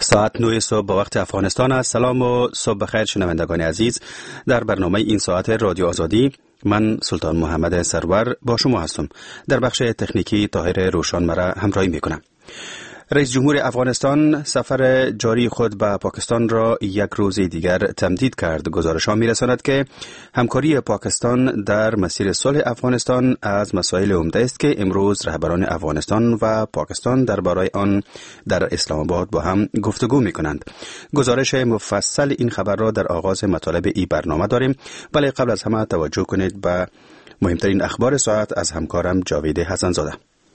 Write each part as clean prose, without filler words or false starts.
ساعت 9 صبح با وقت افغانستان است. سلام و صبح بخیر شنوندگان عزیز. در برنامه این ساعت رادیو آزادی من سلطان محمد سرور با شما هستم. در بخش تکنیکی طاهر روشان مرا همراهی میکنم. رئیس جمهور افغانستان سفر جاری خود به پاکستان را یک روز دیگر تمدید کرد. گزارش ها می‌رساند که همکاری پاکستان در مسیر صلح افغانستان از مسائل عمده است که امروز رهبران افغانستان و پاکستان درباره آن در اسلام آباد با هم گفتگو می‌کنند. گزارش مفصل این خبر را در آغاز مطالب این برنامه داریم، ولی قبل از همه توجه کنید به مهمترین اخبار ساعت از همکارم جاوید حسن‌زاده.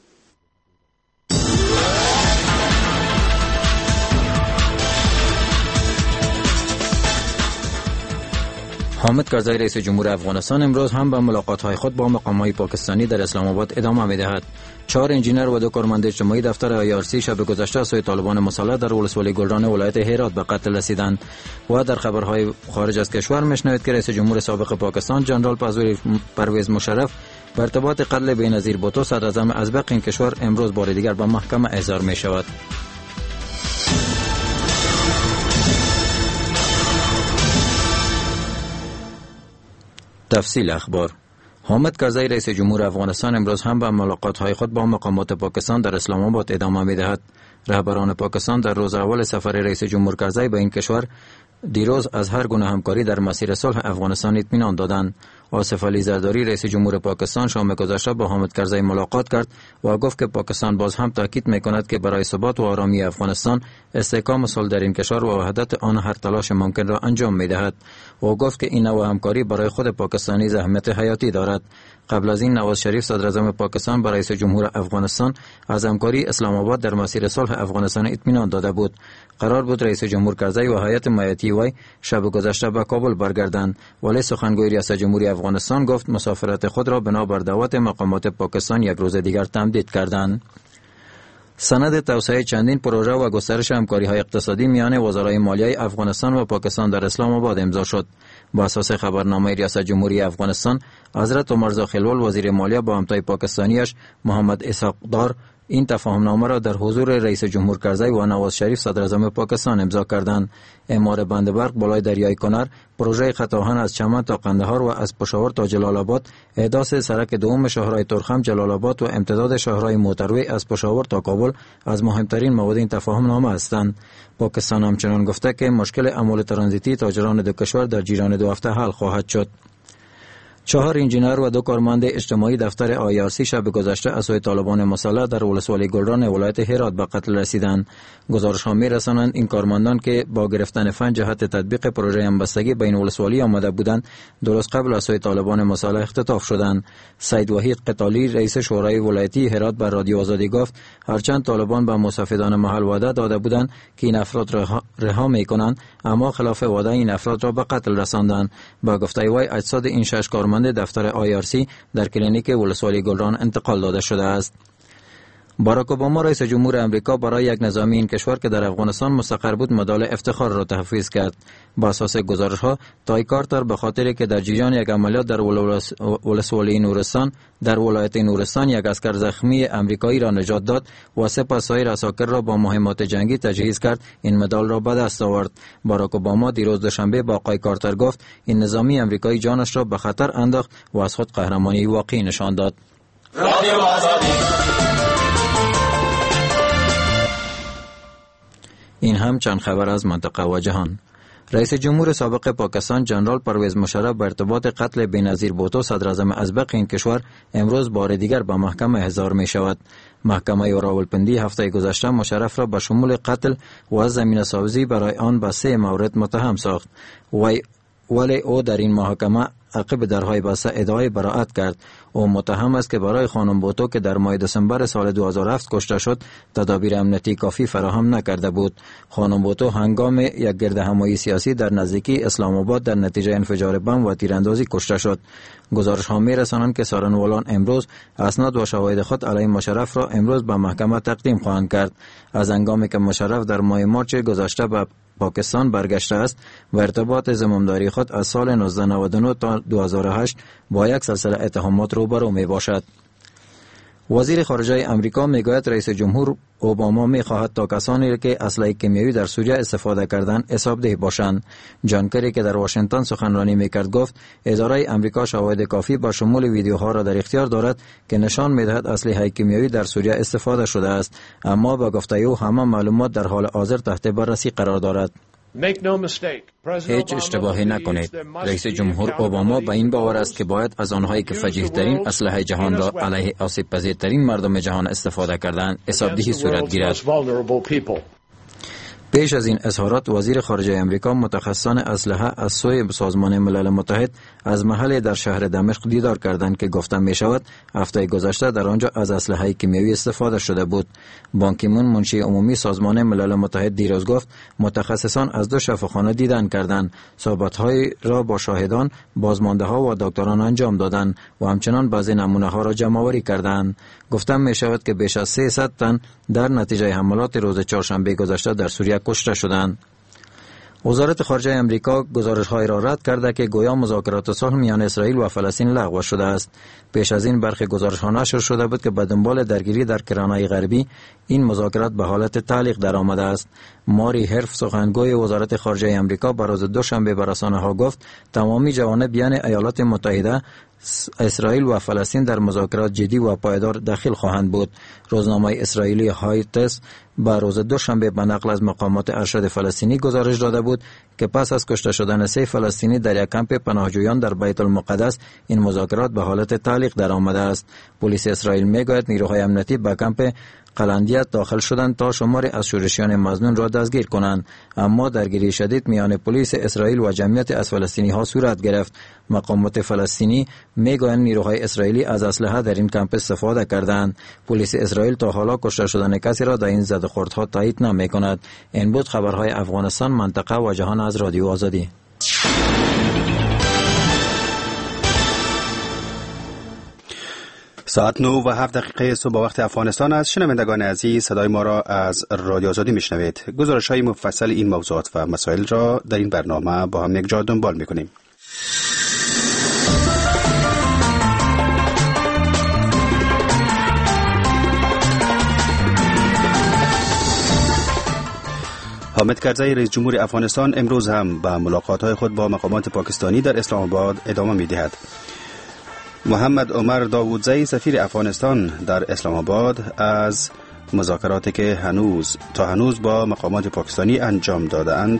حامد کرزی رئیس جمهور افغانستان امروز هم به ملاقات‌های خود با مقام‌های پاکستانی در اسلام آباد ادامه می‌دهد. 4 انجینر و 2 کارمند اجتماعی دفتر IRC شب گذشته از سوی طالبان مسلح در ولسوالی گلران ولایت هرات به قتل رسیدند. و در خبرهای خارج از کشور می‌شنوید که رئیس جمهور سابق پاکستان جنرال پرویز مشرف به ارتباط قتل بینظیر بوتو صدراعظم ازبق این کشور امروز بار دیگر به محکمه احضار می‌شود. تفصیل اخبار. حامد کرزی رئیس جمهور افغانستان امروز هم به ملاقات‌های خود با مقامات پاکستان در اسلام آباد ادامه می‌دهد. رهبران پاکستان در روز اول سفر رئیس جمهور کرزی به این کشور دیروز از هر گونه همکاری در مسیر صلح افغانستان اطمینان دادند. آصف علی زرداری رئیس جمهور پاکستان شام گذشته با حامد کرزی ملاقات کرد و گفت که پاکستان باز هم تاکید می‌کند که برای ثبات و آرامی افغانستان استحکام صلح در این کشور و وحدت آن هر تلاش ممکن را انجام می‌دهد. و گفت که این نوع همکاری برای خود پاکستانی اهمیت حیاتی دارد. قبل از این نواز شریف صدراعظم پاکستان برای رئیس جمهور افغانستان از همکاری اسلام آباد در مسیر صلح افغانستان اطمینان داده بود. قرار بود رئیس جمهور کرزی و هیئت مایعاتی وی شب گذشته به کابل برگردند، ولی سخنگوی ریاست جمهوری افغانستان گفت مسافرت خود را بنابر دعوت مقامات پاکستان یک روز دیگر تمدید کردند. سند توسعه چندین پروژه و گسترش همکاری‌های اقتصادی میان وزرای مالیه افغانستان و پاکستان در اسلام آباد امضا شد. با اساس خبرنامه ریاست جمهوری افغانستان، حضرت عمرزا خلوال وزیر مالیه با همتای پاکستانیش محمد اسحاق دار این تفاهمنامه را در حضور رئیس جمهور کرزی و نواز شریف صدراعظم پاکستان امضا کردند. اعمار بند برق بالای دریای کنر، پروژه خط آهن از چمن تا قندهار و از پشاور تا جلال آباد، احداث سرک دوم شاهراه ترخم جلال آباد و امتداد شاهراه موتروی از پشاور تا کابل از مهمترین مواد این تفاهمنامه هستند. پاکستان همچنان گفته که مشکل اموال ترانزیتی تاجران دو کشور در جریان 2 هفته حل خواهد شد. 4 انجینر و 2 کارمند اجتماعی دفتر IRC شب گذشته از سوی طالبان مسلح در ولسوالی گلران ولایت هرات به قتل رسیدند. گزارش‌ها می‌رسانند این کارمندان که با گرفتن فن جهت تطبیق پروژه همبستگی بین ولسوالی آمده بودند، درست قبل از سوی طالبان مسلح اختطاف شدند. سید وحید قتالی رئیس شورای ولایتی هرات به رادیو آزادی گفت هرچند طالبان به مستفیدان محل وعده داده بودند که این افراد رها می‌کنند، اما خلاف وعده این افراد را به قتل رساندند. با گفته وی اجساد این 6 کارمند دفتر IRC در کلینیک ولسوالی گلران انتقال داده شده است. باراک اوباما رئیس جمهور امریکا برای یک نظامی این کشور که در افغانستان مستقر بود مدال افتخار را تحفظ کرد. با اساس گزارش‌ها تای کارتر به خاطری که در جریان یک عملیات در ولسوالی نورستان در ولایت نورستان یک اسکر زخمی امریکایی را نجات داد و سپس سایر عساکر را با مهمات جنگی تجهیز کرد، این مدال را به دست آورد. باراک اوباما دیروز دوشنبه با آقای کارتر گفت این نظامی امریکایی جانش را به خطر انداخت و از خود قهرمانی واقعی نشان داد. این هم چند خبر از منطقه و جهان. رئیس جمهور سابق پاکستان جنرال پرویز مشرف به ارتباط قتل بینظیر بوتو صدراعظم ازبق این کشور امروز بار دیگر به محکمه احضار می شود. محکمه راولپندی هفته گذشته مشرف را به شمول قتل و زمینه سازی برای آن به 3 مورد متهم ساخت. ولی او در این محاکمه عقب درهای بسته ادعای براءت کرد. او متهم است که برای خانم بوتو که در ماه دسامبر سال 2007 کشته شد تدابیر امنیتی کافی فراهم نکرده بود. خانم بوتو هنگام یک گردهمایی سیاسی در نزدیکی اسلام آباد در نتیجه انفجار بم و تیراندازی کشته شد. گزارش ها می‌رسانند که سارنوالان امروز اسناد و شواهد خود علیه مشرف را امروز به محکمه تقدیم خواهند کرد. از هنگامی که مشرف در ماه مارچ گذشته به پاکستان برگشته است و ارتباط زمامداری خود از سال 1999 تا 2008 با یک سلسله اتهامات روبرو می باشد. وزیر خارجه امریکا میگوید رئیس جمهور اوباما میخواهد تا کسانی که اسلحه کیمیایی در سوریه استفاده کردند حسابدهی باشند. جان کری که در واشنگتن سخنرانی میکرد گفت اداره امریکا شواهد کافی با شمول ویدیوها را در اختیار دارد که نشان میدهد اسلحه کیمیایی در سوریه استفاده شده است، اما با گفته او همه معلومات در حال حاضر تحت بررسی قرار دارد. هیچ اشتباهی نکنید. رئیس جمهور اوباما به این باور است که باید از آنهایی که فجیع ترین اسلحه جهان را علیه آسیب پذیرترین مردم جهان استفاده کردند حسابدهی صورت گیرد. پیش از این اظهارات وزیر خارجه امریکا متخصصان اسلحه از سوی سازمان ملل متحد از محل در شهر دمشق دیدار کردند که گفته می شود هفته گذشته در آنجا از اسلحه کیمیایی استفاده شده بود. بان کی مون منشی عمومی سازمان ملل متحد دیروز گفت متخصصان از 2 شفاخانه دیدن کردند، صحبت‌های را با شاهدان، بازمانده‌ها و دکتران انجام دادند و همچنان بعضی نمونه‌ها را جمع‌آوری کردند. گفتم می شود که بیش از 300 تن در نتیجه حملات روز چهارشنبه گذشته در سوریه کشته شدند. وزارت خارجه امریکا گزارش‌های را رد کرده که گویا مذاکرات صلح میان اسرائیل و فلسطین لغو شده است. پیش از این برخی گزارش‌ها نشر شده بود که به دنبال درگیری در کرانه غربی این مذاکرات به حالت تعلیق درآمده است. ماری هرف سخنگوی وزارت خارجه امریکا بر روز دوشنبه به رسانه‌ها گفت تمامی جوانب یعنی ایالات متحده، اسرائیل و فلسطین در مذاکرات جدی و پایدار داخل خواهند بود. روزنامه اسرائیلی هایتس با روز دوشنبه به نقل از مقامات ارشد فلسطینی گزارش داده بود که پس از کشته شدن 3 فلسطینی در یک کمپ پناهجویان در بیت المقدس این مذاکرات به حالت تعلیق درآمده است. پلیس اسرائیل میگوید نیروهای امنیتی به کمپ قلندیت داخل شدند تا شماری از شورشیان مظنون را دستگیر کنند، اما درگیری شدید میان پلیس اسرائیل و جمعیت از فلسطینی ها صورت گرفت. مقامات فلسطینی میگویند نیروهای اسرائیلی از اسلحه در این کمپ استفاده کردند. پلیس اسرائیل تا حالا کشته شدن کسی را در این زدوخوردها تایید نمی‌کند. این بود خبرهای افغانستان، منطقه و جهان از رادیو آزادی. ساعت 9:07 صبح وقت افغانستان است. شنوندگان عزیز، صدای ما را از رادیو آزادی میشنوید. گزارش‌های مفصل این موضوعات و مسائل را در این برنامه با هم یک جا دنبال می‌کنیم. حامد کرزی رئیس جمهور افغانستان امروز هم به ملاقات‌های خود با مقامات پاکستانی در اسلام آباد ادامه می‌دهد. محمد عمر داوودزی سفیر افغانستان در اسلام آباد از مذاکراتی که هنوز با مقامات پاکستانی انجام داده‌اند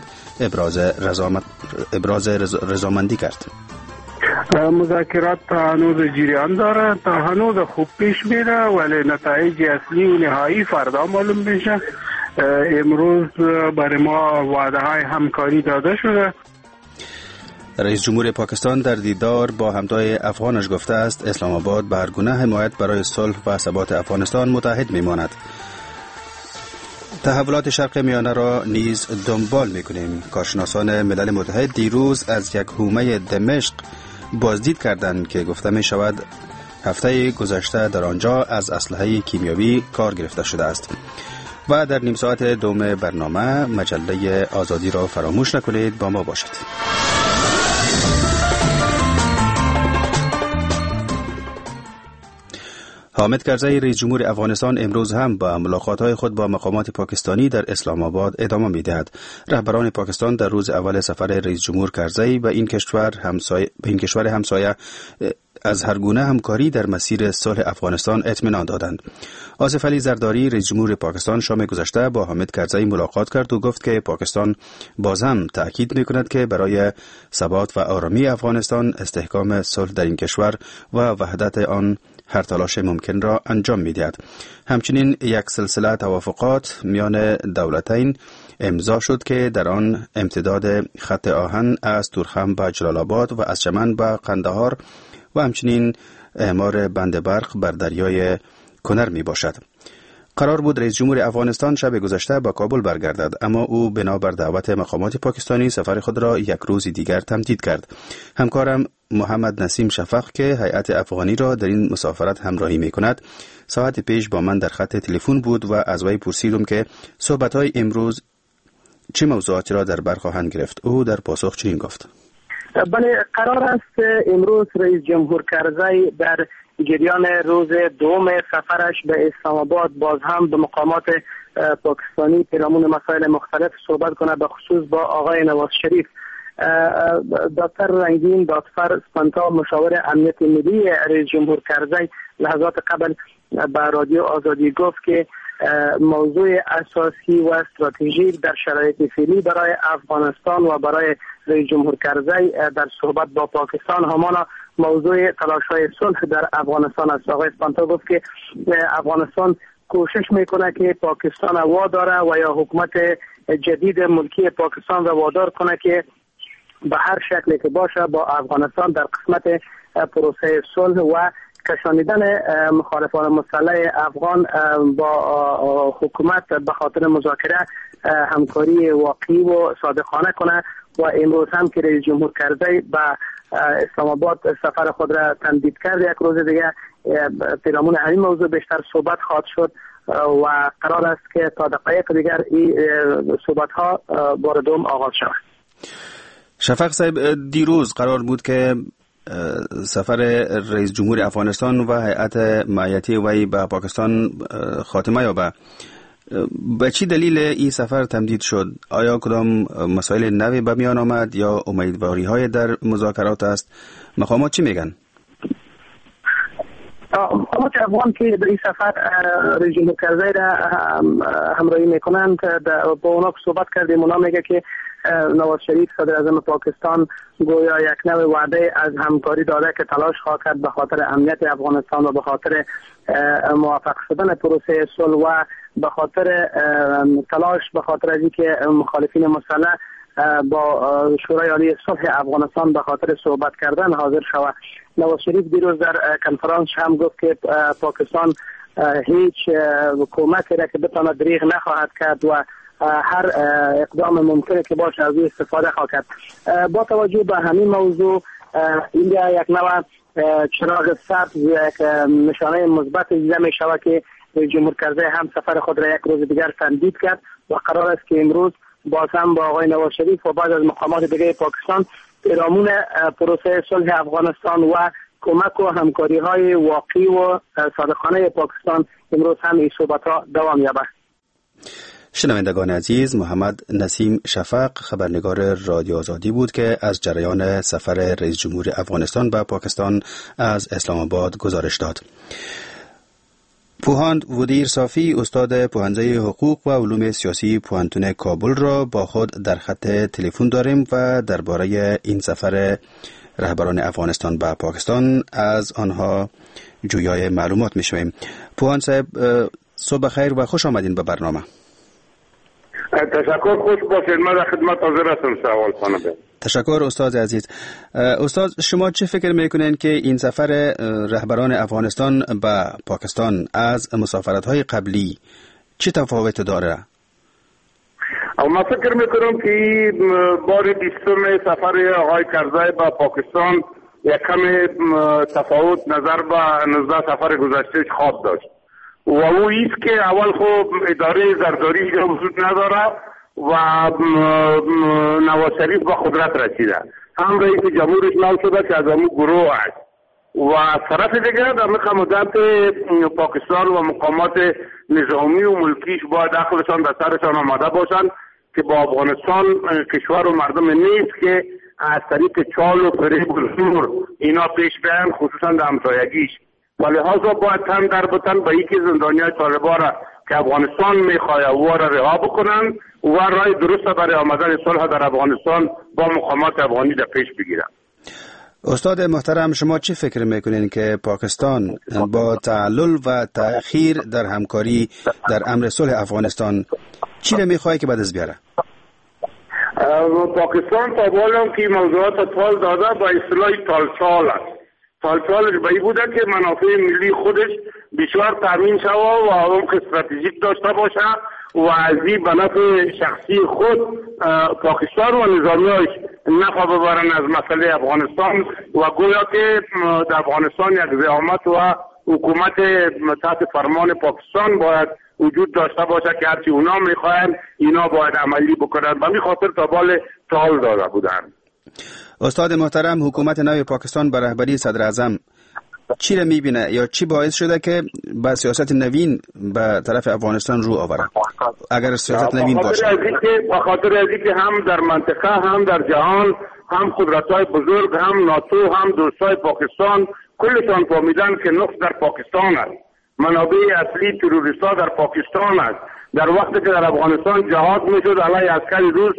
ابراز رضامندی کرد. مذاکرات تا هنوز جریان داره، تا هنوز خوب پیش میره، ولی نتایج اصلی و نهایی فردا معلوم میشه. امروز برای ما وعده های همکاری داده شده. رئیس جمهور پاکستان در دیدار با همتای افغانش گفته است اسلام آباد به هر گونه حمایت برای صلح و ثبات افغانستان متحد میماند. تحولات شرق میانه را نیز دنبال میکنیم. کارشناسان ملل متحد دیروز از یک حومه دمشق بازدید کردند که گفته می شود هفته گذشته در آنجا از اسلحه کیمیایی کار گرفته شده است. و در نیم ساعت دوم برنامه مجله آزادی را فراموش نکنید، با ما باشید. حامد کرزی رئیس جمهور افغانستان امروز هم با ملاقات‌های خود با مقامات پاکستانی در اسلام آباد ادامه می‌دهد. رهبران پاکستان در روز اول سفر رئیس جمهور کرزی به این کشور همسایه از هر گونه همکاری در مسیر صلح افغانستان اطمینان دادند. آصف علی زرداری رئیس جمهور پاکستان شام گذشته با حامد کرزی ملاقات کرد و گفت که پاکستان باز هم تأکید می‌کند که برای ثبات و آرامی افغانستان استحکام صلح در این کشور و وحدت آن هر تلاش ممکن را انجام می‌دهد. همچنین یک سلسله توافقات میان دولتین امضا شد که در آن امتداد خط آهن از تورخم به جلال آباد و از چمن به قندهار و همچنین اعمار بند برق بر دریای کنر می باشد. قرار بود رئیس جمهور افغانستان شب گذشته به کابل برگردد، اما او بنابر دعوت مقامات پاکستانی سفر خود را یک روز دیگر تمدید کرد. همکارم محمد نسیم شفق که هیئت افغانی را در این مسافرت همراهی می کند ساعت پیش با من در خط تلفن بود و از وی پرسیدم که صحبت‌های امروز چه موضوعاتی را در بر خواهند گرفت. او در پاسخ چنین گفت: بله، قرار است امروز رئیس جمهور کرزی در جریان روز دوم سفرش به اسلام آباد باز هم به مقامات پاکستانی پیرامون مسائل مختلف صحبت کنه، به خصوص با آقای نواز شریف. دکتر رنگین دادفر اسپانتا مشاور امنیت ملی رئیس جمهور کرزی لحظات قبل به رادیو آزادی گفت که موضوع اساسی و استراتژیک در شرایط فعلی برای افغانستان و برای رئیس جمهور کرزی در صحبت با پاکستان همان موضوع تلاش‌های صلح در افغانستان است. آقای اسپانتا گفت که افغانستان کوشش میکنه که پاکستان واداره و یا حکومت جدید ملکی پاکستان را وادار کنه که به هر شکلی که باشه با افغانستان در قسمت پروسه صلح و کشانیدن مخالفان مسلح افغان با حکومت به خاطر مذاکره همکاری واقعی و صادقانه کنه. و امروز هم که رئیس جمهور کرزی به اسلام آباد سفر خود را تمدید کرد، یک روز دیگه پیرامون همین موضوع بیشتر صحبت خواهد شد و قرار است که تا دقایق دیگر این صحبت ها بار دوم آغاز شود. شفق صاحب، دیروز قرار بود که سفر رئیس جمهور افغانستان و هیئت معیتی وی به پاکستان خاتمه یابد. به چی دلیل این سفر تمدید شد؟ آیا کدام مسائل نوی به میان آمد یا امیدواری های در مذاکرات است؟ مقامات چی میگن؟ مقامات افغان که در این سفر رئیس جمهور کرزی را همراهی میکنند با اونا صحبت کردیم. اونا میگه که نواز شریف صدر اعظم پاکستان گویا یک نوع وعده از همکاری داده که تلاش خواهد کرد به خاطر امنیت افغانستان و به خاطر موفق شدن پروسه صلح و به خاطر تلاش به خاطر از اینکه مخالفین مسلح با شورای عالی صلح افغانستان به خاطر صحبت کردن حاضر شود. نواز شریف دیروز در کنفرانس هم گفت که پاکستان هیچ کمکی را که بتونه دریغ نخواهد کرد و هر اقدام ممکنه که باشه از این استفاده خواهد کرد. با توجه به همین موضوع اینجا یک نوع چراغ سبز، یک نشانه مثبت دیده می شود که رئیس جمهور کرزی هم سفر خود را یک روز دیگر تمدید کرد و قرار است که امروز باز هم با آقای نواز شریف و بعد از مقامات دیگه پاکستان پیرامون پروسه صلح افغانستان و کمک و همکاری های واقعی و صادقانه پاکستان امروز هم این صحبت ها دوام یابد. شنوندگان عزیز، محمد نسیم شفق خبرنگار رادیو آزادی بود که از جریان سفر رئیس جمهور افغانستان به پاکستان از اسلام آباد گزارش داد. پوهاند ودیر صافی، استاد پوهنځی حقوق و علوم سیاسی پوهنتون کابل را با خود در خط تلفن داریم و درباره این سفر رهبران افغانستان به پاکستان از آنها جویای معلومات میشویم. پوهاند صاحب، صبح خیر و خوش آمدین به برنامه. تشکر، خوش باشید. من در خدمت حاضر هستم سوال کنم. تشکر استاد عزیز. استاد، شما چه فکر میکنین که این سفر رهبران افغانستان به پاکستان از مسافرت‌های قبلی چه تفاوت داره؟ من فکر میکنم که بار 20 سفر آقای کرزی به پاکستان یک کم تفاوت نظر به 19 سفر گذشته خواهد داشت و او ایست که اول خوب اداره زرداری وجود نداره و نواز شریف به قدرت رسیده، هم رئیس جمهورش نام شده که از همون گروه است و از طرف دیگر در مقامات پاکستان و مقامات نظامی و ملکیش باید عقلشان در سرشان آماده باشند که با افغانستان کشور و مردم نیست که از طریق چال و فریب و زور اینا پیش بیان، خصوصا در همسایگیش، و لحاظا باید تن در بتن به یکی زندانیای طالبان را که افغانستان میخواه و را رها بکنن و راه درست برای آمدن صلح در افغانستان با مقامات افغانی در پیش بگیرن. استاد محترم، شما چه فکر میکنین که پاکستان با تعلل و تأخیر در همکاری در امر صلح افغانستان چی را میخواه که بعد از بیاره؟ پاکستان تا بالا که موضوعات تال داده با اصطلاح تالچال است. تالچالش به این بوده که منافع ملی خودش بیشتر تامین شود و عمق استراتژیک داشته باشه و از این به نفع شخصی خود پاکستان و نظامیاش نفع ببرن از مسئله افغانستان و گویا که در افغانستان یک زعامت و حکومت تحت فرمان پاکستان باید وجود داشته باشه که هرچی اونا میخواین اینا باید عملی بکنن. به همین خاطر تا بال تال داده بودن. استاد محترم، حکومت نو پاکستان به رهبری صدر اعظم چی را میبینه یا چی باعث شده که با سیاست نوین به طرف افغانستان رو آوره اگر سیاست نوین باشه؟ به خاطر از اینکه هم در منطقه هم در جهان هم قدرت‌های بزرگ هم ناتو هم دوستای پاکستان کلشان فهمیدن که نقص در پاکستان است، منابع اصلی تروریست‌ها در پاکستان است. در وقتی که در افغانستان جهاد میشد علیه عسکر روس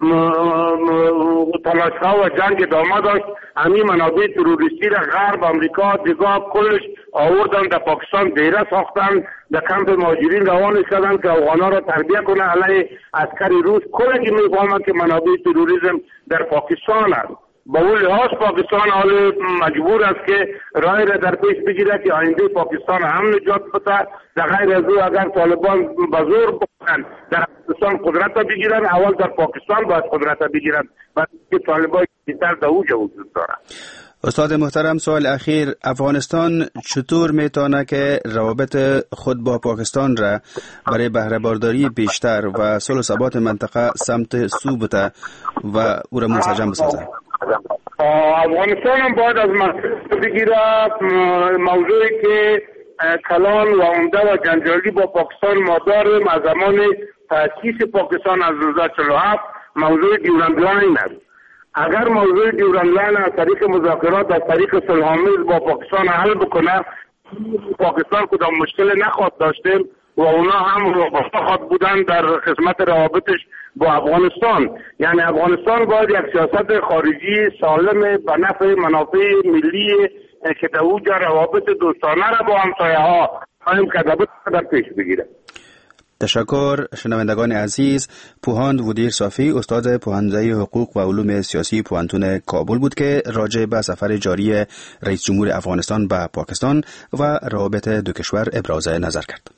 تلاش‌ها و جنگ ادامه داشت، همین منابع تروریستی را غرب آمریکا دیگه کلش آوردن در پاکستان، دیره ساختن، در کمپ مهاجرین روان کردن که افغانا را تربیت کنه علیه عسکر روس. کلی میفهمن که منابع تروریسم در پاکستان است. با اون لحاظ پاکستان حال مجبور است که راه را در پیش بگیرد که آینده پاکستان هم نجات بده. در غیر از او اگر طالبان بزرگ بکنن در پاکستان قدرت را بگیرن، اول در پاکستان باید قدرت را بگیرن بعد که طالبان بیشتر در اوجه وجود دارن. استاد محترم، سوال اخیر، افغانستان چطور میتونه که روابط خود با پاکستان را برای بهره برداری بیشتر و صلح و ثبات منطقه سمت سو بده و او را منسجم بسازه؟ افغانستان هم باید از مقصد بگیره موضوعی که کلان و عمده و جنجالی با پاکستان ما داریم از زمان تأسیس پاکستان از 1947 موضوع دیورند لاین است. اگر موضوع دیورند لاین از طریق مذاکرات از طریق صلح‌آمیز با پاکستان حل بکنه، پاکستان کدام مشکل نخواهد داشتیم و اونا هم خواهد بودن در خدمت روابطش با افغانستان. یعنی افغانستان باید یک سیاست خارجی سالم به نفع منافع ملی که در اوجه روابط دوستانه را با همسایه ها قائم کرده در پیش بگیره. تشکر. شنوندگان عزیز، پوهاند ودیر صافی استاد پوهنده حقوق و علوم سیاسی پوهنتون کابل بود که راجع به سفر جاری رئیس جمهور افغانستان به پاکستان و روابط دو کشور ابراز نظر کرد.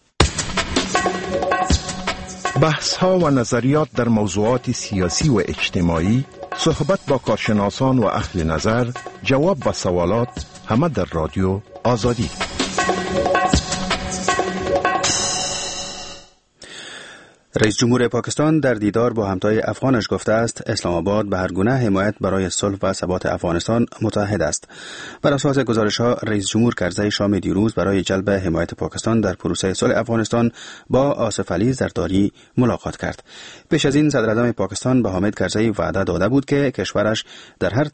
بحث ها و نظریات در موضوعات سیاسی و اجتماعی، صحبت با کارشناسان و اهل نظر، جواب به سوالات، همه در رادیو آزادی. رئیس جمهور پاکستان در دیدار با همتای افغانش گفته است اسلام آباد به هر گونه حمایت برای صلح و ثبات افغانستان متحد است. بر اساس گزارش‌ها رئیس جمهور کرزی شام دیروز برای جلب حمایت پاکستان در پروسه صلح افغانستان با آصف علی زرداری ملاقات کرد. پیش از این صدر اعظم پاکستان به حامد کرزی وعده داده بود که کشورش در هر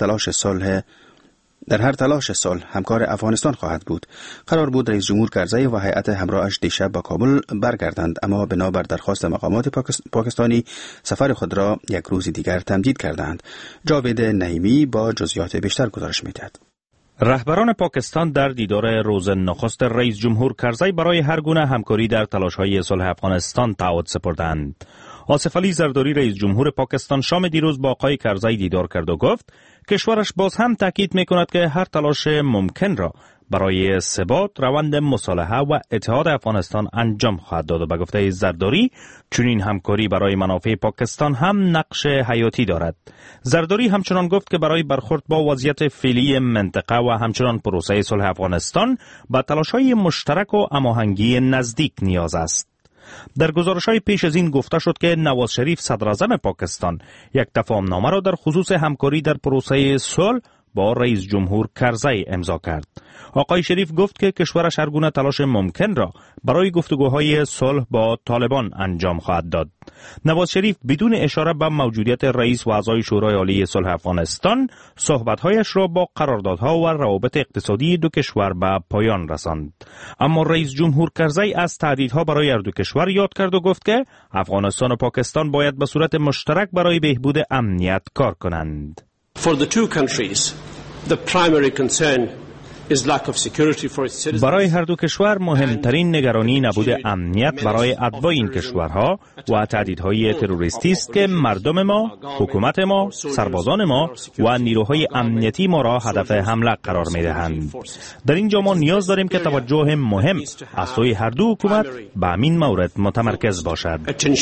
تلاش صلح همکار افغانستان خواهد بود. قرار بود رئیس جمهور کرزی و هیئت همراهش دیشب به کابل برگردند، اما بنابر درخواست مقامات پاکستانی سفر خود را یک روز دیگر تمدید کردند. جاوید نعیمی با جزئیات بیشتر گزارش می‌دهد. رهبران پاکستان در دیدار روز نخست رئیس جمهور کرزی برای هر گونه همکاری در تلاش‌های صلح افغانستان تعهد سپردند. آصف علی زرداری رئیس جمهور پاکستان شام دیروز با آقای کرزی دیدار کرد و گفت کشورش باز هم تاکید می‌کند که هر تلاش ممکن را برای ثبات روند مصالحه و اتحاد افغانستان انجام خواهد داد و به گفته زرداری چنین همکاری برای منافع پاکستان هم نقش حیاتی دارد. زرداری همچنان گفت که برای برخورد با وضعیت فعلی منطقه و همچنان پروسه صلح افغانستان به تلاش‌های مشترک و هماهنگی نزدیک نیاز است. در گزارش‌های پیش از این گفته شد که نواز شریف صدر اعظم پاکستان یک تفاهمنامه را در خصوص همکاری در پروسه صلح با رئیس جمهور کرزی امضا کرد. آقای شریف گفت که کشورش هر گونه تلاش ممکن را برای گفتگوهای صلح با طالبان انجام خواهد داد. نواز شریف بدون اشاره به موجودیت رئیس و اعضای شورای عالی صلح افغانستان صحبت‌هایش را با قراردادها و روابط اقتصادی دو کشور به پایان رساند. اما رئیس جمهور کرزی از تهدیدها برای هر دو کشور یاد کرد و گفت که افغانستان و پاکستان باید به صورت مشترک برای بهبود امنیت کار کنند. For the two countries, the primary concern is lack of security for its citizens. برای هر دو کشور مهمترین نگرانی نبود امنیت برای اتباع این کشورها و تهدیدهای تروریستی است که مردم ما، حکومت ما، سربازان ما و نیروهای امنیتی ما را هدف حمله قرار می‌دهند. در اینجا ما نیاز داریم که توجه مهم از سوی هر دو حکومت به همین مورد متمرکز باشد.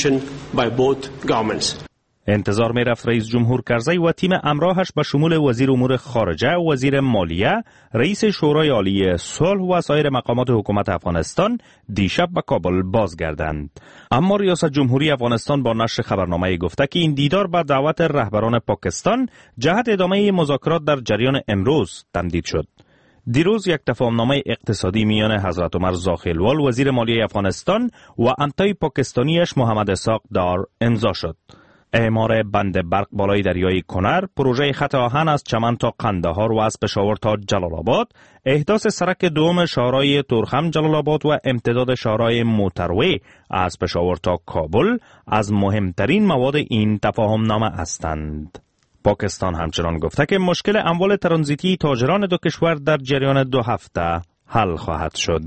انتظار می رفت رئیس جمهور کرزی و تیم همراهش به شمول وزیر امور خارجه، وزیر مالیه، رئیس شورای عالی صلح و سایر مقامات حکومت افغانستان دیشب به کابل بازگردند. اما ریاست جمهوری افغانستان با نشر خبرنامه گفته که این دیدار به دعوت رهبران پاکستان جهت ادامه مذاکرات در جریان امروز تمدید شد. دیروز یک تفاهمنامه اقتصادی میان حضرت عمر زاخیلوال وزیر مالیه افغانستان و همتای پاکستانیش محمد اسحاق دار امضا شد. اعمار بند برق بالای دریای کنر، پروژه خط آهن از چمن تا قندهار و از پشاور تا جلال آباد، احداث سرک دوم شهرهای تورخم جلال آباد و امتداد شهرهای موتروی از پشاور تا کابل از مهمترین مواد این تفاهمنامه هستند. پاکستان همچنان گفته که مشکل اموال ترانزیتی تاجران دو کشور در جریان 2 هفته حل خواهد شد.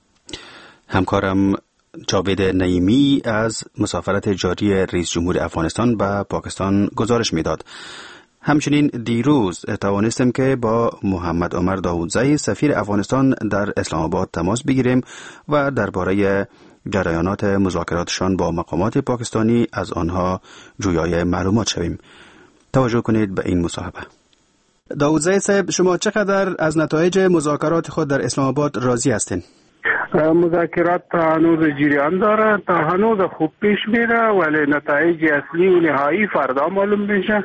همکارم جاوید نعیمی از مسافرت جاری رئیس جمهور افغانستان به پاکستان گزارش میداد. همچنین دیروز توانستیم که با محمد عمر داودزی سفیر افغانستان در اسلام آباد تماس بگیریم و درباره جریانات مذاکراتشان با مقامات پاکستانی از آنها جویای معلومات شویم. توجه کنید به این مصاحبه. داودزی صاحب، شما چقدر از نتایج مذاکرات خود در اسلام آباد راضی هستین؟ مذاکرات تا هنوز جریان داره، تا هنوز خوب پیش میره، ولی نتایج اصلی و نهایی فردا معلوم میشه.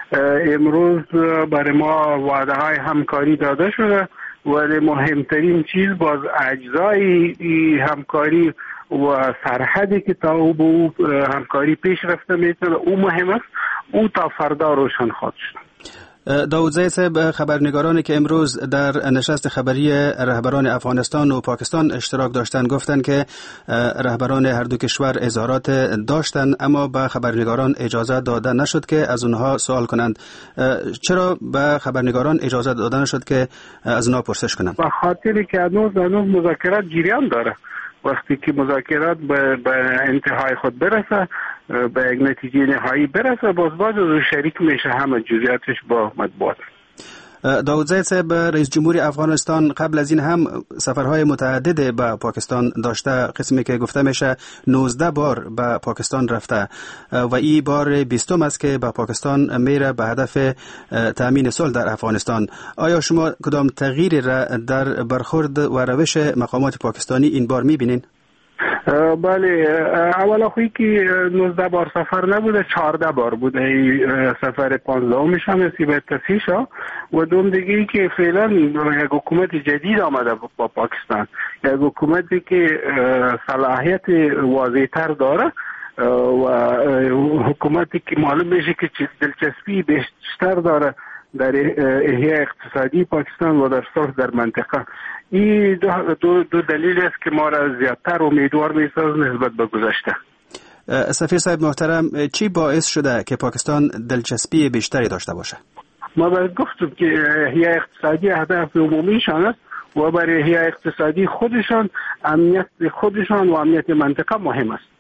امروز برای ما وعده های همکاری داده شده، ولی مهمترین چیز باز اجزای همکاری و سرحدی که تا او همکاری پیش رفته میتونه او مهم است، او تا فردا روشن خواهد شد. داودزی صاحب، خبرنگارانی که امروز در نشست خبری رهبران افغانستان و پاکستان اشتراک داشتن گفتند که رهبران هر دو کشور اظهارات داشتند، اما به خبرنگاران اجازه داده نشد که از اونها سوال کنند. چرا به خبرنگاران اجازه داده نشد که از اونها پرسش کنند؟ به خاطری که هنوز مذاکرات جریان داره. وقتی که مذاکرات به انتهای خود برسه، به یک نتیجه نهایی برسه، باز شریک میشه همه جزئیاتش با مطبوعات. داودزی صاحب، رئیس جمهور افغانستان قبل از این هم سفرهای متعدد به پاکستان داشته. قسمی که گفته میشه 19 بار به پاکستان رفته و این بار 20م است که به پاکستان میره به هدف تامین صلح در افغانستان. آیا شما کدام تغییری را در برخورد و روش مقامات پاکستانی این بار میبینین؟ بله، اولا خویی که 19 بار سفر نبوده، 14 بار بوده. سفر 15 هم نصیب تصحیح شد. و دوم دیگه ای که فعلا یک حکومت جدید آمده با پاکستان، یک حکومتی که صلاحیت واضح‌تر داره و حکومتی که معلوم میشه که دلچسپی بیشتر داره در احیای اقتصادی پاکستان و در صلح در منطقه. این دو دلیل است که ما را زیادتر امیدوار می‌سازد نسبت به گذشته. سفیر صاحب محترم، چی باعث شده که پاکستان دلچسپی بیشتری داشته باشه؟ ما باید گفتم که احیای اقتصادی هدف عمومیشان است و برای احیای اقتصادی خودشان امنیت خودشان و امنیت منطقه مهم است.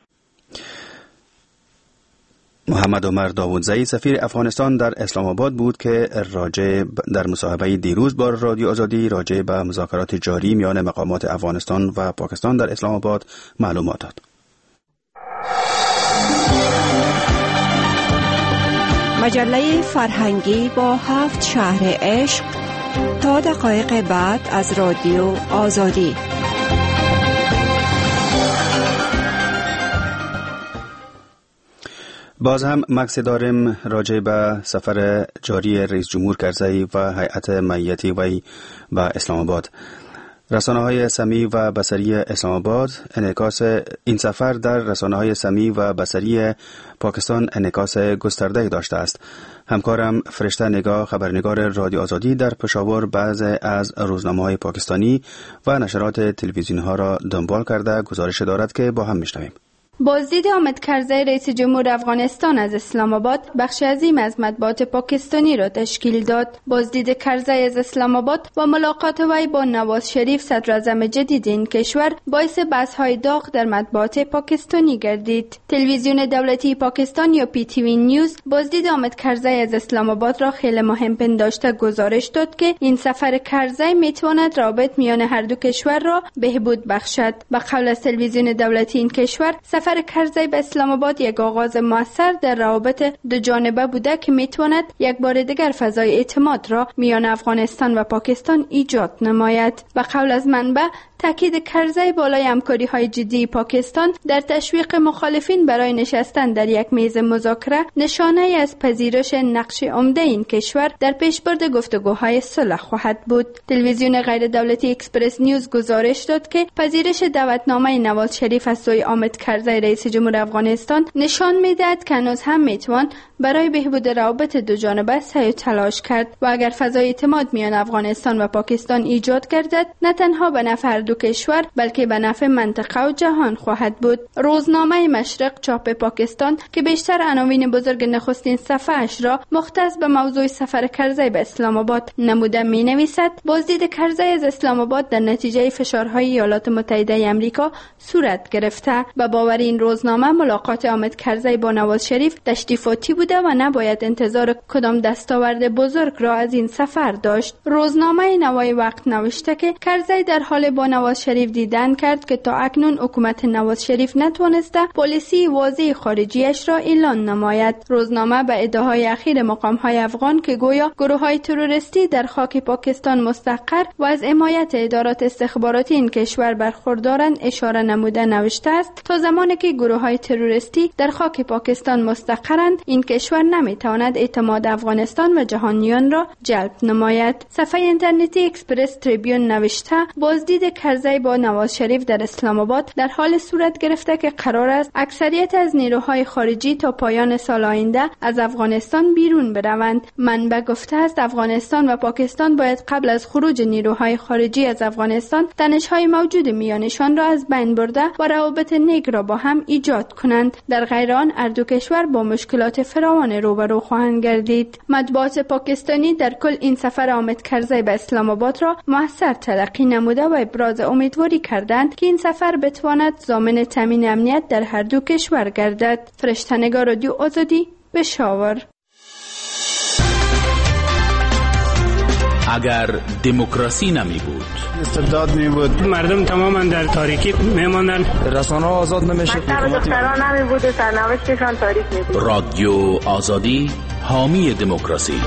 محمد عمر داودزی سفیر افغانستان در اسلام آباد بود که در مصاحبه دیروز با رادیو آزادی راجع به مذاکرات جاری میان مقامات افغانستان و پاکستان در اسلام آباد معلومات داد. مجله فرهنگی با 7 شهر عشق تا دقایق بعد از رادیو آزادی. باز هم مکس داریم راجع به سفر جاری رئیس جمهور کرزی و هیئت معیتی وی به اسلام آباد. رسانه‌های سمی و بصری اسلام آباد انعکاس این سفر در رسانه‌های سمی و بصری پاکستان انعکاس گسترده داشته است. همکارم فرشته نگاه، خبرنگار رادیو آزادی در پشاور، بعضی از روزنامه‌های پاکستانی و نشرات تلویزیون‌ها را دنبال کرده گزارش دارد که با هم میشنویم. بازدید حامد کرزی رئیس جمهور افغانستان از اسلام آباد بخش عظیم از مطبوعات پاکستانی را تشکیل داد. بازدید کرزی از اسلام آباد و ملاقات وی با نواز شریف صدر اعظم جدید این کشور باعث بحث‌های داغ در مطبوعات پاکستانی گردید. تلویزیون دولتی پاکستان یا PTV نیوز بازدید حامد کرزی از اسلام آباد را خیلی مهم پنداشته گزارش داد که این سفر کرزی میتواند روابط میان هر دو کشور را بهبود بخشد. به قول از تلویزیون دولتی این کشور، سفر سفر کرزی به اسلام آباد یک آغاز موثر در روابط دو جانبه بوده که میتواند یک بار دیگر فضای اعتماد را میان افغانستان و پاکستان ایجاد نماید. به قول از منبع، تاکید کرزی بالای همکاری‌های جدی پاکستان در تشویق مخالفین برای نشستن در یک میز مذاکره نشانه از پذیرش نقش عمده این کشور در پیشبرد گفتگوهای صلح خواهد بود. تلویزیون غیر دولتی اکسپرس نیوز گزارش داد که پذیرش دعوتنامه نواز شریف از سوی حامد کرزی رئیس جمهور افغانستان نشان می‌دهد که هنوز هم میتوان برای بهبود روابط دو جانبه سعی و تلاش کرد و اگر فضای اعتماد میان افغانستان و پاکستان ایجاد گردد، نه تنها به نفع دو کشور بلکه به نفع منطقه و جهان خواهد بود. روزنامه مشرق چاپ پاکستان که بیشتر عناوین بزرگ نخستین صفحه‌اش را مختص به موضوع سفر کرزی به اسلام آباد نموده می‌نویسد: بازدید کرزی از اسلام آباد در نتیجه فشارهای ایالات متحده آمریکا صورت گرفته. به باور این روزنامه ملاقات حامد کرزی با نواز شریف تشریفاتی بوده و نباید انتظار کدام دستاورد بزرگ را از این سفر داشت. روزنامه نوای وقت نوشته که کرزی در حال با نواز شریف دیدن کرد که تا اکنون حکومت نواز شریف نتوانسته پالیسی واضح خارجیش را اعلان نماید. روزنامه به ادعاهای اخیر مقام‌های افغان که گویا گروه‌های تروریستی در خاک پاکستان مستقر و از حمایت ادارات استخباراتی این کشور برخوردارند اشاره نموده نوشته است: تا زمانی که گروه‌های تروریستی در خاک پاکستان مستقرند، این کشور نمیتواند اعتماد افغانستان و جهانیان را جلب نماید. صفحه اینترنتی اکسپرس تریبیون نوشته: بازدید کرزی با نواز شریف در اسلام آباد در حال صورت گرفته که قرار است اکثریت از نیروهای خارجی تا پایان سال آینده از افغانستان بیرون بروند. منبع گفته است افغانستان و پاکستان باید قبل از خروج نیروهای خارجی از افغانستان تنش‌های موجود میانشان را از بین برده و روابط نیک را با هم ایجاد کنند. در غیر آن هر دو کشور با مشکلات فراوان روبرو خواهند گردید. مطبوعات پاکستانی در کل این سفر حامد کرزی به اسلام آباد را موثر تلقی نموده و ابراز امیدواری کردند که این سفر بتواند ضامن تامین امنیت در هر دو کشور گردد. فرشته‌نگار رادیو آزادی، پشاور. اگر دموکراسی نمی بود، استبداد می بود، مردم تماما در تاریکی میماندن، رسانه آزاد نمیشد، دختران نمی بود و سرنوشتشان تاریک می بود. رادیو آزادی حامی دموکراسی.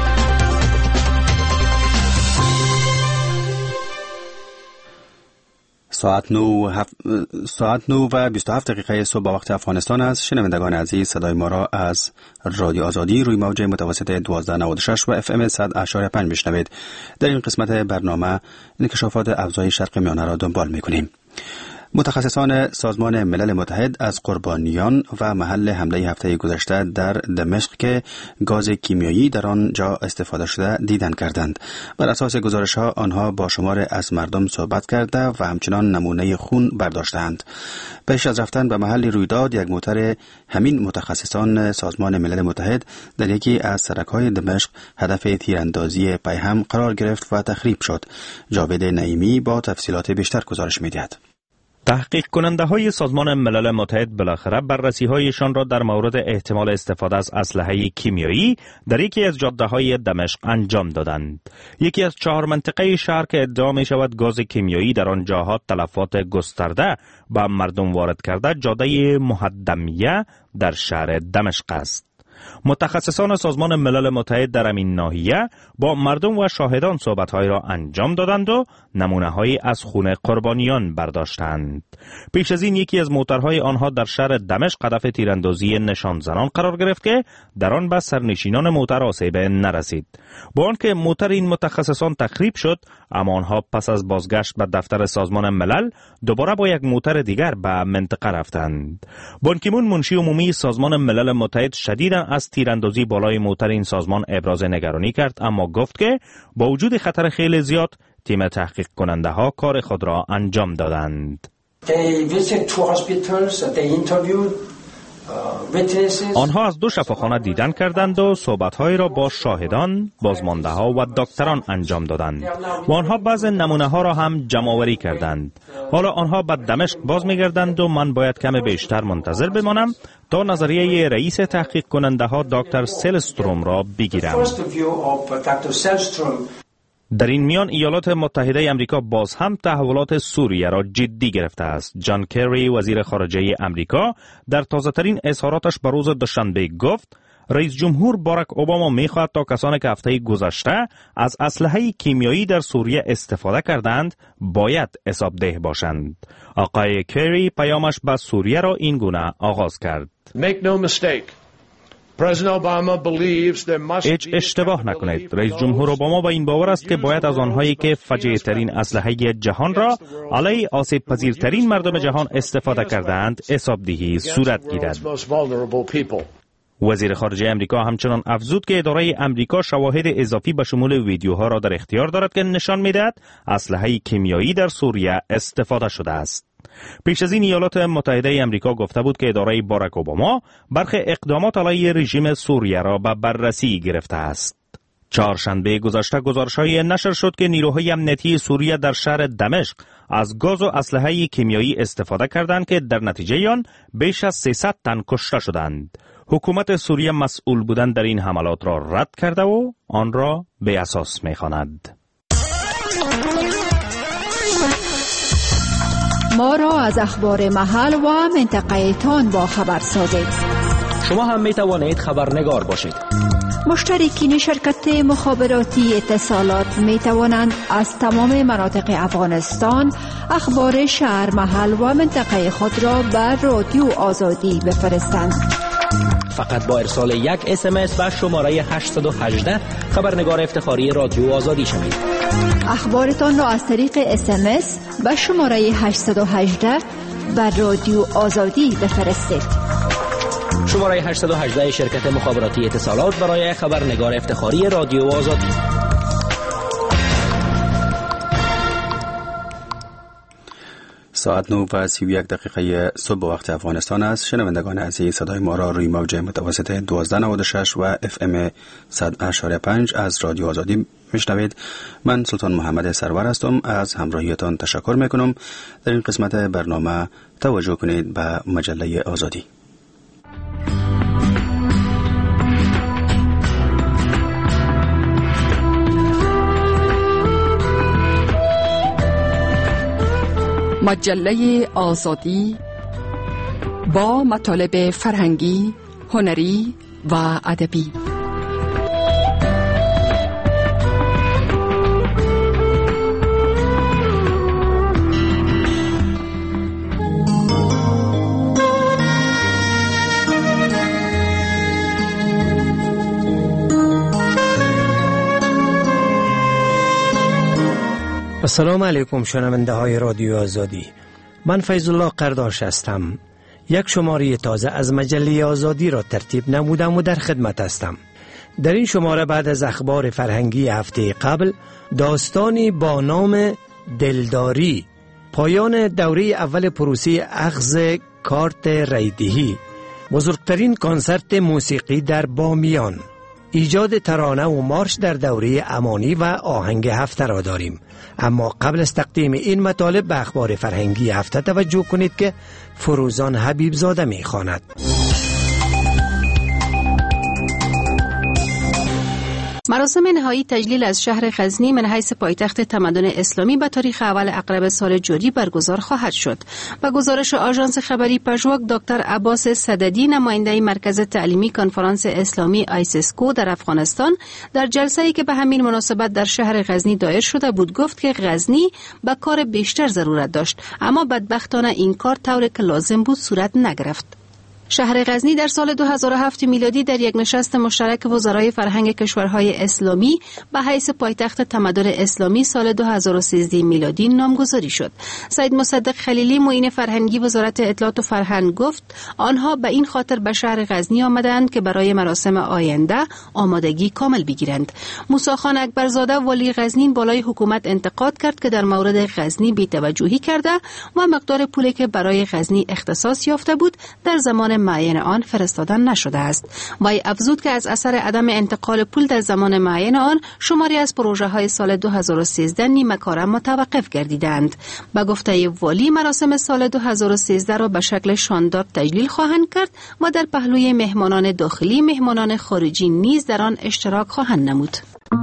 ساعت 9 و 27 دقیقه صبح با وقت افغانستان است. شنوندگان عزیز، صدای ما را از رادیو آزادی روی موج متوسط 1296 و FM 100.5 میشنوید. در این قسمت برنامه انکشافات اوضاع شرق میانه را دنبال میکنیم. متخصصان سازمان ملل متحد از قربانیان و محل حمله هفته گذشته در دمشق که گاز کیمیایی در آن جا استفاده شده دیدن کردند. بر اساس گزارش‌ها آنها با شمار از مردم صحبت کرده و همچنان نمونه خون برداشتند. پیش از رفتن به محل رویداد، یک موتر همین متخصصان سازمان ملل متحد در یکی از سرک‌های دمشق هدف تیراندازی پیهم قرار گرفت و تخریب شد. جاوید نعیمی با تفصیلات بیشتر گزارش می‌دهد. تحقیق کننده های سازمان ملل متحد بالاخره بررسی هایشان را در مورد احتمال استفاده از اسلحه کیمیایی در یکی از جاده های دمشق انجام دادند. یکی از 4 منطقه شهر که ادعا می شود گاز کیمیایی در آن جاها تلفات گسترده به مردم وارد کرده، جاده مهدمیه در شهر دمشق است. متخصصان سازمان ملل متحد در این ناحیه با مردم و شاهدان صحبت‌های را انجام دادند و نمونه‌هایی از خون قربانیان برداشتند. پیش از این یکی از موترهای آنها در شهر دمشق هدف تیراندازی نشان زنان قرار گرفت که در آن به سرنشینان موتر آسیب نرسید. با آنکه موتر این متخصصان تخریب شد، اما آنها پس از بازگشت به دفتر سازمان ملل دوباره با یک موتر دیگر به منطقه رفتند. بان کی مون، منشی عمومی سازمان ملل متحد، شدیداً از تیراندازی بالای موتر این سازمان ابراز نگرانی کرد، اما گفت که با وجود خطر خیلی زیاد تیم تحقیق کننده ها کار خود را انجام دادند. آنها از 2 شفاخانه دیدن کردند و صحبت‌هایی را با شاهدان، بازمانده‌ها و دکتران انجام دادند و آنها بعض نمونه‌ها را هم جمع‌آوری کردند. حالا آنها به دمشق باز می‌گردند و من باید کمی بیشتر منتظر بمانم تا نظریه رئیس تحقیق کننده ها دکتر سلستروم را بگیرم. در این میان ایالات متحده آمریکا باز هم تحولات سوریه را جدی گرفته است. جان کری وزیر خارجه آمریکا در تازه‌ترین اظهاراتش به روز دوشنبه گفت رئیس جمهور باراک اوباما می‌خواهد تا کسانی که هفته گذشته از اسلحه کیمیایی در سوریه استفاده کردند باید حسابده باشند. آقای کری پیامش به سوریه را این گونه آغاز کرد. هیچ اشتباه نکنید. رئیس جمهور اوباما با این باور است که باید از آنهایی که فجیع ترین اسلحه جهان را علیه آسیب پذیرترین مردم جهان استفاده کردند حسابدهی صورت گیرد. وزیر خارجه امریکا همچنان افزود که اداره امریکا شواهد اضافی به شمول ویدیوها را در اختیار دارد که نشان می‌دهد اسلحه کیمیایی در سوریه استفاده شده است. پیش از این ایالات متحده امریکا گفته بود که اداره باراک اوباما برخی اقدامات علیه رژیم سوریه را به بررسی گرفته است. چهارشنبه گذشته گزارش‌های نشر شد که نیروهای امنیتی سوریه در شهر دمشق از گاز و اسلحه کیمیایی استفاده کردند که در نتیجه آن بیش از 300 تن کشته شدند. حکومت سوریه مسئول بودن در این حملات را رد کرده و آن را به اساس می‌خواند. ما را از اخبار محل و منطقه تان با خبر سازید. شما هم می توانید خبرنگار باشید. مشترکین شرکت مخابراتی اتصالات می توانند از تمام مناطق افغانستان اخبار شهر، محل و منطقه خود را بر رادیو آزادی بفرستند. فقط با ارسال یک SMS به شماره 818 خبرنگار افتخاری رادیو آزادی شوید. اخبارتان را از طریق SMS به شماره 818 بر رادیو آزادی بفرستید. شماره 818 شرکت مخابراتی اتصالات برای خبرنگار افتخاری رادیو آزادی. ساعت 9:31 صبح وقت افغانستان است. شنوندگان عزیز، صدای ما را روی موج متوسط 1296 و FM 100.5 از رادیو آزادی میشنوید. من سلطان محمد سرور هستم. از همراهیتان تشکر میکنم. در این قسمت برنامه توجه کنید به مجله آزادی. مجله آزادی با مطالب فرهنگی، هنری و ادبی. السلام علیکم شنونده های رادیو آزادی. من فیض الله قرداش هستم. یک شماره تازه از مجله آزادی را ترتیب نمودم و در خدمت هستم. در این شماره بعد از اخبار فرهنگی هفته قبل داستانی با نام دلداری، پایان دوره اول پروسه اخذ کارت رایدهی، بزرگترین کنسرت موسیقی در بامیان، ایجاد ترانه و مارش در دوره امانی و آهنگ هفته را داریم. اما قبل از تقدیم این مطالب به اخبار فرهنگی هفته توجه کنید که فروزان حبیب زاده می خواند. مراسم نهایی تجلیل از شهر غزنی من حیث پایتخت تمدن اسلامی به تاریخ اول اقرب سال جاری برگزار خواهد شد. با گزارش آژانس خبری پژواک، دکتر عباس صددی، نماینده مرکز تعلیمی کنفرانس اسلامی آیسسکو در افغانستان، در جلسه‌ای که به همین مناسبت در شهر غزنی دایر شده بود گفت که غزنی به کار بیشتر ضرورت داشت، اما بدبختانه این کار طوری که لازم بود صورت نگرفت. شهر غزنی در سال 2007 میلادی در یک نشست مشترک وزرای فرهنگ کشورهای اسلامی به حیث پایتخت تمدن اسلامی سال 2013 میلادی نامگذاری شد. سید مصدق خلیلی، معین فرهنگی وزارت اطلاعات و فرهنگ، گفت آنها به این خاطر به شهر غزنی آمدند که برای مراسم آینده آمادگی کامل بگیرند. موسی خان اکبرزاده، والی غزنی، بالای حکومت انتقاد کرد که در مورد غزنی بی‌توجهی کرده و مقدار پولی که برای غزنی اختصاص یافته بود در زمان معین آن فرستادن نشده است. وی افزود که از اثر عدم انتقال پول در زمان معین آن شماری از پروژه های سال 2013 نیمه کاره متوقف گردیدند. با گفته والی، مراسم سال 2013 را به شکل شاندار تجلیل خواهند کرد و در پهلوی مهمانان داخلی، مهمانان خارجی نیز در آن اشتراک خواهند نمود.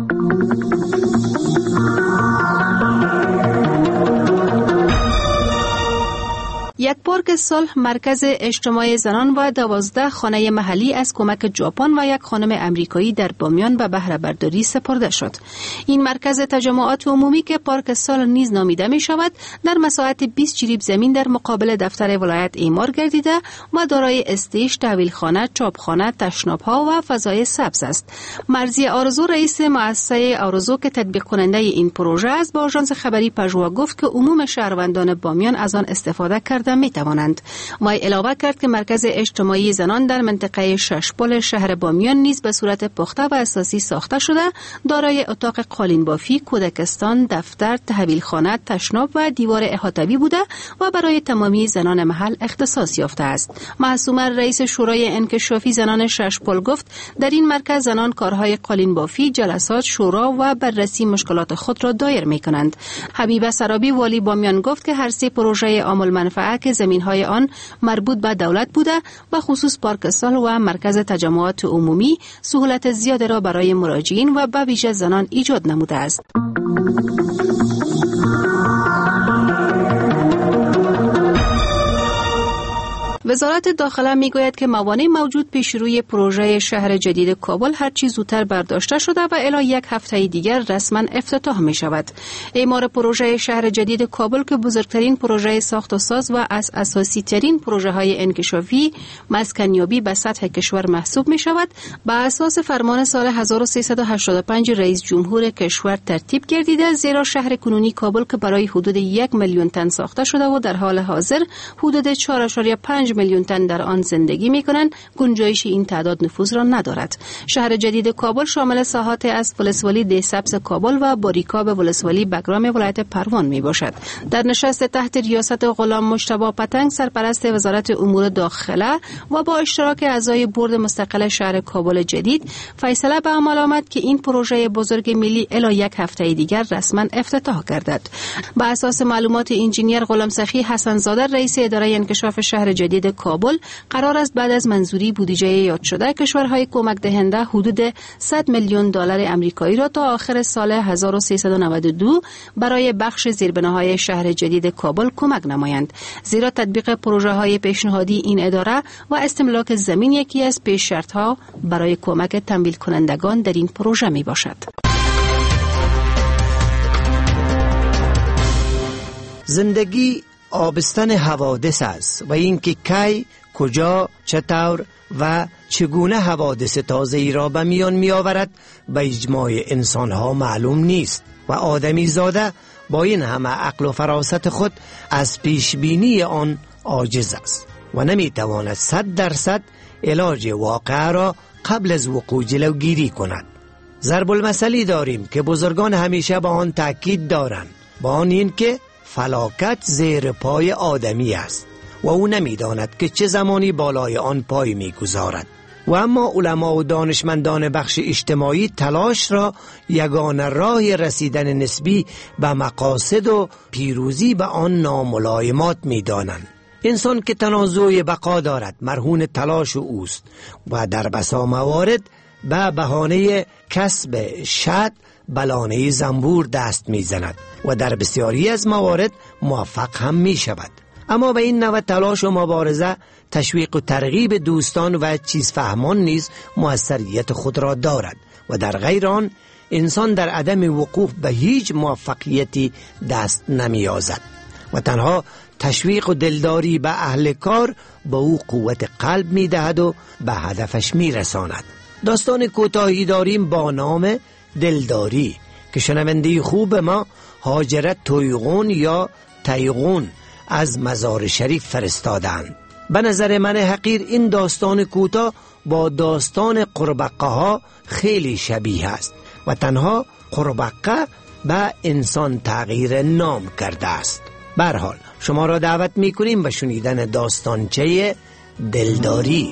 یک پارک صلح مرکز اجتماعی زنان و 12 خانه محلی از کمک ژاپن و یک خانم امریکایی در بامیان به بهره برداری سپرده شد. این مرکز تجمعات عمومی که پارک صلح نیز نامیده می شود در مساحت 20 جریب زمین در مقابل دفتر ولایت اعمار گردیده و دارای استیج، تحویلخانه، چاپخانه، تشناب‌ها و فضای سبز است. مرزی آرزو رئیس مؤسسه آرزو که تطبیق کننده این پروژه است با آژانس خبری پژوا گفت که عموم شهروندان بامیان از آن استفاده کرده می توانند. وی علاوه کرد که مرکز اجتماعی زنان در منطقه ششپل شهر بامیان نیز به صورت پخته و اساسی ساخته شده، دارای اتاق قالین بافی، کودکستان، دفتر، تحویلخانه، تشناب و دیوار احاطه‌ای بوده و برای تمامی زنان محل اختصاص یافته است. معصومه رئیس شورای انکشافی زنان ششپل گفت در این مرکز زنان کارهای قالین بافی، جلسات، شورا و بررسی مشکلات خود را دایر می کنند. حبیبه سرابی والی بامیان گفت که هر سه پروژه عامل منفعه که زمین‌های آن مربوط به دولت بوده و خصوص پارک صلح و مرکز تجمعات عمومی سهولت زیاد را برای مراجعین و به ویژه زنان ایجاد نموده است. وزارت داخله میگوید که موانع موجود پیش روی پروژه شهر جدید کابل هر چیز زودتر برداشته شده و الی یک هفته دیگر رسما افتتاح می شود. اعمار پروژه شهر جدید کابل که بزرگترین پروژه ساخت و ساز و از اساسی ترین پروژه های انکشافی مسکنیابی به سطح کشور محسوب می شود، به اساس فرمان سال 1385 رئیس جمهور کشور ترتیب گردیده، زیرا شهر کنونی کابل که برای حدود 1 میلیون تن ساخته شده و در حال حاضر حدود 4.5 میلیون تن در آن زندگی می‌کنند، گنجایش این تعداد نفوذ را ندارد. شهر جدید کابل شامل ساحات از ولسوالی ده سبز کابل و باریکاب ولسوالی بگرام ولایت پروان میباشد. در نشست تحت ریاست غلام مجتبی پتنگ سرپرست وزارت امور داخله و با اشتراک اعضای بورد مستقل شهر کابل جدید، فیصله به عمل آمد که این پروژه بزرگ ملی الی یک هفته دیگر رسما افتتاح گردد. به اساس معلومات انجینیر غلام سخی حسن زاده رئیس اداره انکشاف شهر جدید کابل، قرار است بعد از منظوری بودجه یاد شده کشورهای کمک دهنده حدود 100 میلیون دلار آمریکایی را تا آخر سال 1392 برای بخش زیربناهای شهر جدید کابل کمک نمایند، زیرا تطبیق پروژه های پیشنهادی این اداره و استملاک زمین یکی از پیش شرط ها برای کمک تمویل کنندگان در این پروژه می باشد. زندگی آبستن حوادث است و اینکه کی، کجا، چطور و چگونه حوادث تازه‌ای را به میان می آورد به اجماع انسانها معلوم نیست و آدمی زاده با این همه عقل و فراست خود از پیشبینی آن عاجز است و نمی تواند 100% علاج واقع را قبل از وقوع جلوگیری کند. ضرب المثلی داریم که بزرگان همیشه با آن تاکید دارند، با آن این که فلاکت زیر پای آدمی است و او نمی‌داند که چه زمانی بالای آن پای می‌گذارد. و اما علما و دانشمندان بخش اجتماعی تلاش را یگانه راه رسیدن نسبی به مقاصد و پیروزی به آن ناملایمات می‌دانند. انسان که تنازع بقا دارد مرهون تلاش اوست و در بسا موارد به بهانه کسب شد بلانه زنبور دست میزند و در بسیاری از موارد موفق هم می شود. اما به این نوع تلاش و مبارزه تشویق و ترغیب دوستان و چیزفهمان نیز موثریت خود را دارد و در غیر آن انسان در عدم وقوف به هیچ موفقیتی دست نمیازد و تنها تشویق و دلداری به اهل کار به او قوت قلب می دهد و به هدفش می رساند. داستان کوتاهی داریم با نام دلداری که شنونده خوب ما هاجرت تویغون یا تیغون از مزار شریف فرستادند. به نظر من حقیر این داستان کوتاه با داستان قربقه ها خیلی شبیه است و تنها قربقه به انسان تغییر نام کرده است. به هر حال شما را دعوت می کنیم به شنیدن داستانچه دلداری.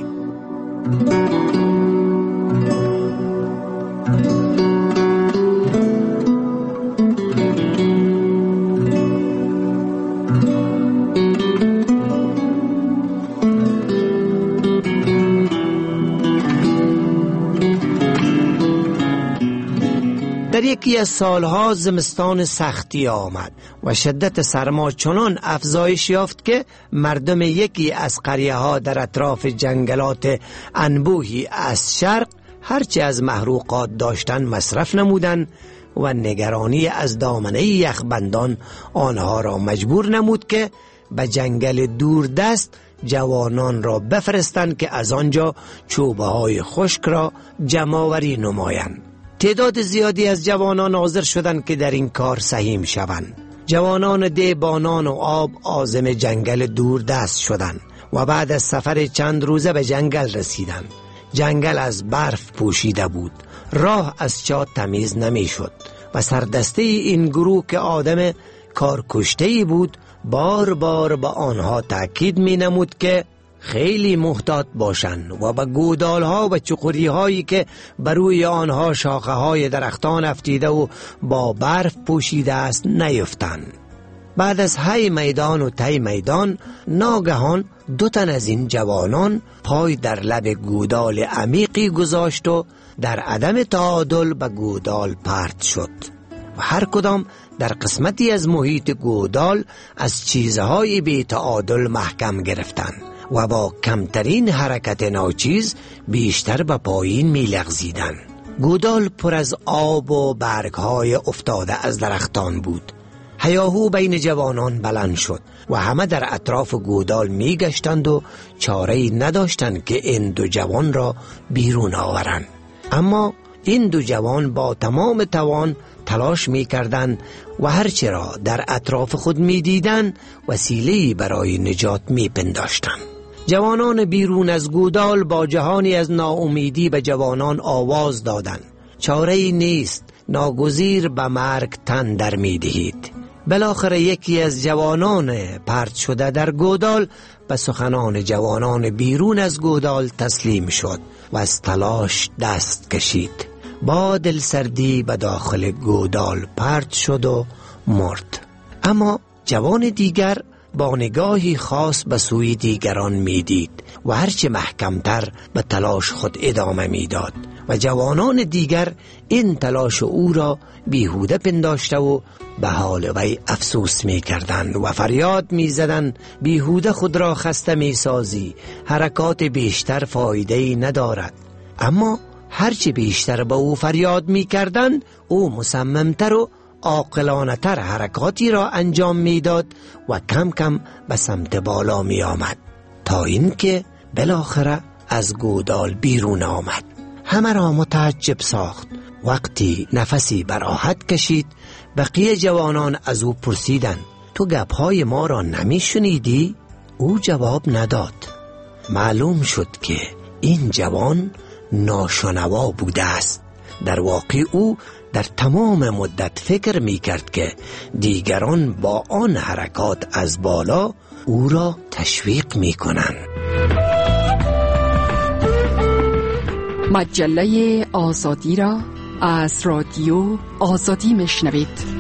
در یکی از سالها زمستان سختی آمد و شدت سرما چنان افزایش یافت که مردم یکی از قریه ها در اطراف جنگلات انبوهی از شرق هرچه از محروقات داشتن مصرف نمودند و نگرانی از دامنه یخبندان آنها را مجبور نمود که به جنگل دوردست جوانان را بفرستند که از آنجا چوبه های خشک را جمع‌آوری نمایند. تعداد زیادی از جوانان حاضر شدند که در این کار سهیم شوند. جوانان دیبانان و آب عازم جنگل دوردست شدند و بعد از سفر چند روزه به جنگل رسیدند. جنگل از برف پوشیده بود، راه از چاه تمیز نمی شد و سردسته این گروه که آدم کارکشته‌ای بود بار بار به آنها تأکید می نمود که خیلی محتاط باشند و به گودالها و چقوری‌هایی که بروی آنها شاخه‌های درختان افتیده و با برف پوشیده است نیفتند. بعد از هی میدان و تی میدان ناگهان 2 تن از این جوانان پای در لب گودال عمیقی گذاشت و در عدم تعادل به گودال پرت شد و هر کدام در قسمتی از محیط گودال از چیزهای بی تعادل محکم گرفتند و با کمترین حرکت ناچیز بیشتر به پایین می لغزیدند. گودال پر از آب و برگهای افتاده از درختان بود. هیاهو بین جوانان بلند شد و همه در اطراف گودال می گشتند و چاره‌ای نداشتند که این 2 جوان را بیرون آورند. اما این 2 جوان با تمام توان تلاش می کردند و هرچه را در اطراف خود می دیدند وسیله‌ای برای نجات می پنداشتند. جوانان بیرون از گودال با جهانی از ناامیدی به جوانان آواز دادند: چاره‌ای نیست، ناگزیر به مرگ تن در می دهید. بالاخره یکی از جوانان پرت شده در گودال به سخنان جوانان بیرون از گودال تسلیم شد و از تلاش دست کشید. با دل سردی به داخل گودال پرت شد و مرد. اما جوان دیگر با نگاهی خاص به سوی دیگران می دید و هرچه محکمتر به تلاش خود ادامه می داد و جوانان دیگر این تلاش او را بیهوده پنداشته و به حال وی افسوس می کردند و فریاد می زدند: بیهوده خود را خسته می سازی، حرکات بیشتر فایده‌ای ندارد. اما هرچی بیشتر به او فریاد می کردند او مصممتر و عاقلانه تر حرکاتی را انجام می داد و کم کم به سمت بالا می آمد تا اینکه بالاخره از گودال بیرون آمد. همه را متعجب ساخت. وقتی نفسی براحت کشید بقیه جوانان از او پرسیدند: تو گپهای ما را نمی شنیدی؟ او جواب نداد. معلوم شد که این جوان ناشنوا بوده است. در واقع او در تمام مدت فکر می کرد که دیگران با آن حرکات از بالا او را تشویق می کنند. مجله آزادی را از رادیو آزادی میشنوید.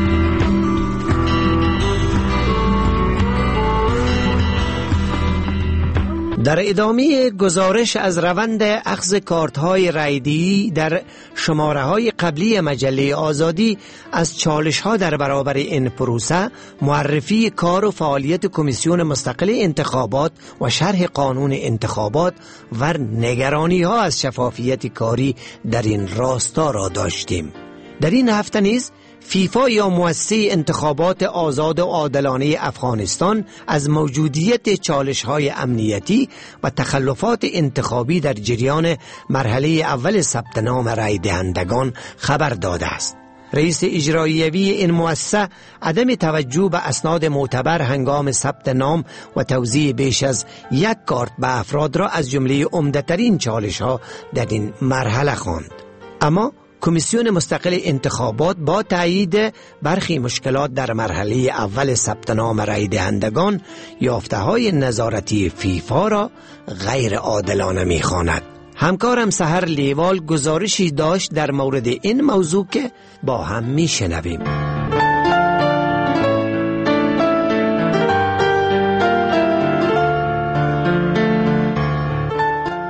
در ادامه گزارش از روند اخذ کارت‌های رایدی در شماره‌های قبلی مجله آزادی از چالش‌ها در برابر این پروسه، معرفی کار و فعالیت کمیسیون مستقل انتخابات و شرح قانون انتخابات و نگرانی‌ها از شفافیت کاری در این راستا را داشتیم. در این هفته نیز فیفا یا مؤسسه انتخابات آزاد و عادلانه افغانستان از موجودیت چالش‌های امنیتی و تخلفات انتخابی در جریان مرحله اول ثبت نام رای دهندگان خبر داده است. رئیس اجراییوی این مؤسسه عدم توجه به اسناد معتبر هنگام ثبت نام و توزیع بیش از 1 کارت به افراد را از جمله عمده‌ترین چالش‌ها در این مرحله خواند. اما کمیسیون مستقل انتخابات با تایید برخی مشکلات در مرحله اول ثبت نام رای دهندگان یافته‌های نظارتی فیفا را غیر عادلانه می‌خواند. همکارم سحر لیوال گزارشی داشت در مورد این موضوع که با هم میشنویم.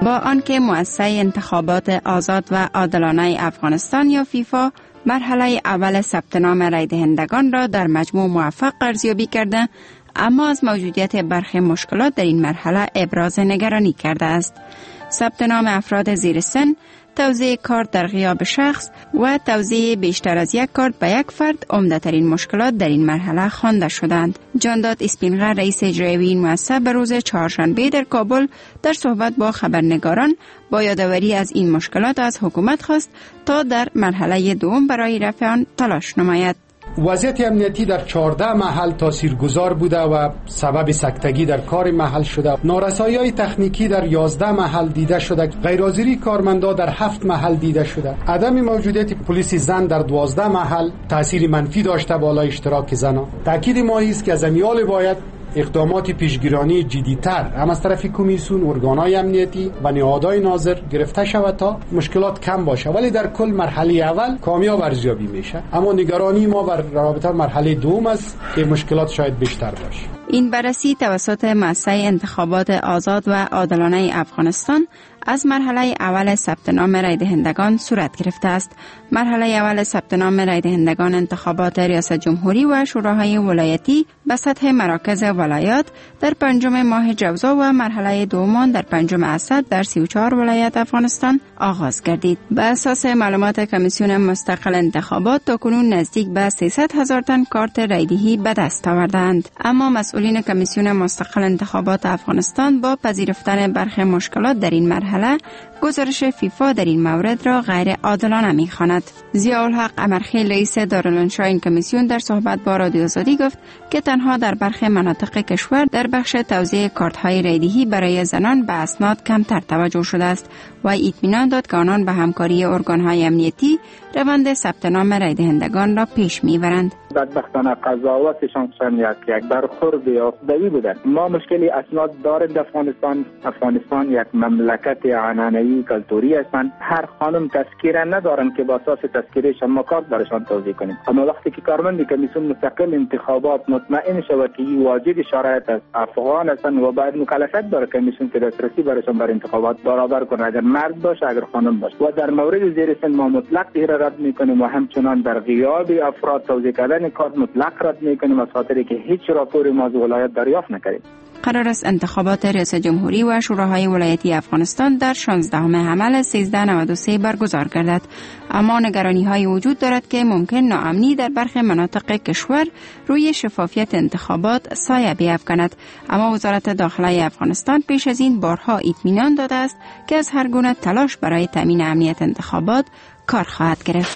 با آنکه مؤسسه انتخابات آزاد و عادلانه افغانستان یا فیفا مرحله اول ثبت نام رای دهندگان را در مجموع موفق ارزیابی کرده، اما از موجودیت برخی مشکلات در این مرحله ابراز نگرانی کرده است. ثبت نام افراد زیر سن، توزیع کارت در غیاب شخص و توزیع بیشتر از یک کارت به یک فرد عمده‌ترین مشکلات در این مرحله خوانده شدند. جانداد اسپینغر رئیس اجرایی این مؤسسه به روز چهارشنبه در کابل در صحبت با خبرنگاران با یادآوری از این مشکلات از حکومت خواست تا در مرحله دوم برای رفع آن تلاش نماید. وضعیت امنیتی در 14 محل تاثیرگذار بوده و سبب سکتگی در کار محل شده. نارسایی‌های تکنیکی در 11 محل دیده شده. غیرحاضری کارمندا در 7 محل دیده شده. عدم موجودیت پلیس زن در 12 محل تأثیر منفی داشته بالای اشتراک زنان. تاکید ما است که از امیال باید اقدامات پیشگیرانی جدی‌تر هم از طرف کمیسیون، ارگان‌های امنیتی و نهادهای ناظر گرفته شود تا مشکلات کم باشه، ولی در کل مرحله اول کامیاب ارزیابی میشه. اما نگرانی ما بر رابطه مرحله دوم است که مشکلات شاید بیشتر باشه. این بررسی توسط مؤسسه انتخابات آزاد و عادلانه افغانستان از مرحله اول ثبت نام رای دهندگان صورت گرفته است. مرحله اول ثبت نام رای دهندگان انتخابات ریاست جمهوری و شوراهای ولایتی به سطح مراکز ولایات در 5 ماه جوزا و مرحله دوم در 5 اسد در 34 ولایت افغانستان آغاز گردید. به اساس معلومات کمیسیون مستقل انتخابات تاکنون نزدیک به 300,000 تن کارت رایدهی به دست آوردند. اما مسئولین کمیسیون مستقل انتخابات افغانستان با پذیرفتن برخی مشکلات در این مرحله گزارش فیفا در این مورد را غیر عادلانه می‌خواند. ضیاءالحق امرخیل رئیس دارالانشا این کمیسیون در صحبت با رادیو آزادی گفت که تنها در برخی مناطق کشور در بخش توزیع کارت‌های رایدهی برای زنان به اسناد کمتر توجه شده است و اطمینان داد که آنان به همکاری ارگان‌های امنیتی روند ثبت نام رای دهندگان را پیش می‌برند. بدبختانه قضاوتشان یک برخورد یافته‌ای بوده. ما مشکلی اسناد داریم در افغانستان یک مملکت عنعنه‌ای کلتوری هستند. هر خانم تذکره ندارن که با اساس تذکرهشان ما کارت برشان توزیع کنیم. اما وقتی که کارمند کمیسیون مستقل انتخابات مطمئن شود که این واجد شرایط است، افغان هستند و باید مکلفیت داره کمیسیون که دسترسی برشان بر انتخابات برابر کنه، اگر مرد باشه اگر خانم باشه. و در مورد زیر سن ما مطلق رد میکنیم و همچنان در غیاب افراد توزیع کردن کارت مطلق رد میکنیم از خاطری که هیچ راپوری ما از ولایت دریافت نکردیم. قرار است انتخابات ریاست جمهوری و شوراهای ولایتی افغانستان در 16 حمل 1393 برگزار گردد، اما نگرانی‌های وجود دارد که ممکن ناامنی در برخی مناطق کشور روی شفافیت انتخابات سایه بیفکند. اما وزارت داخله افغانستان پیش از این بارها اطمینان داده است که از هر گونه تلاش برای تامین امنیت انتخابات کار خواهد گرفت.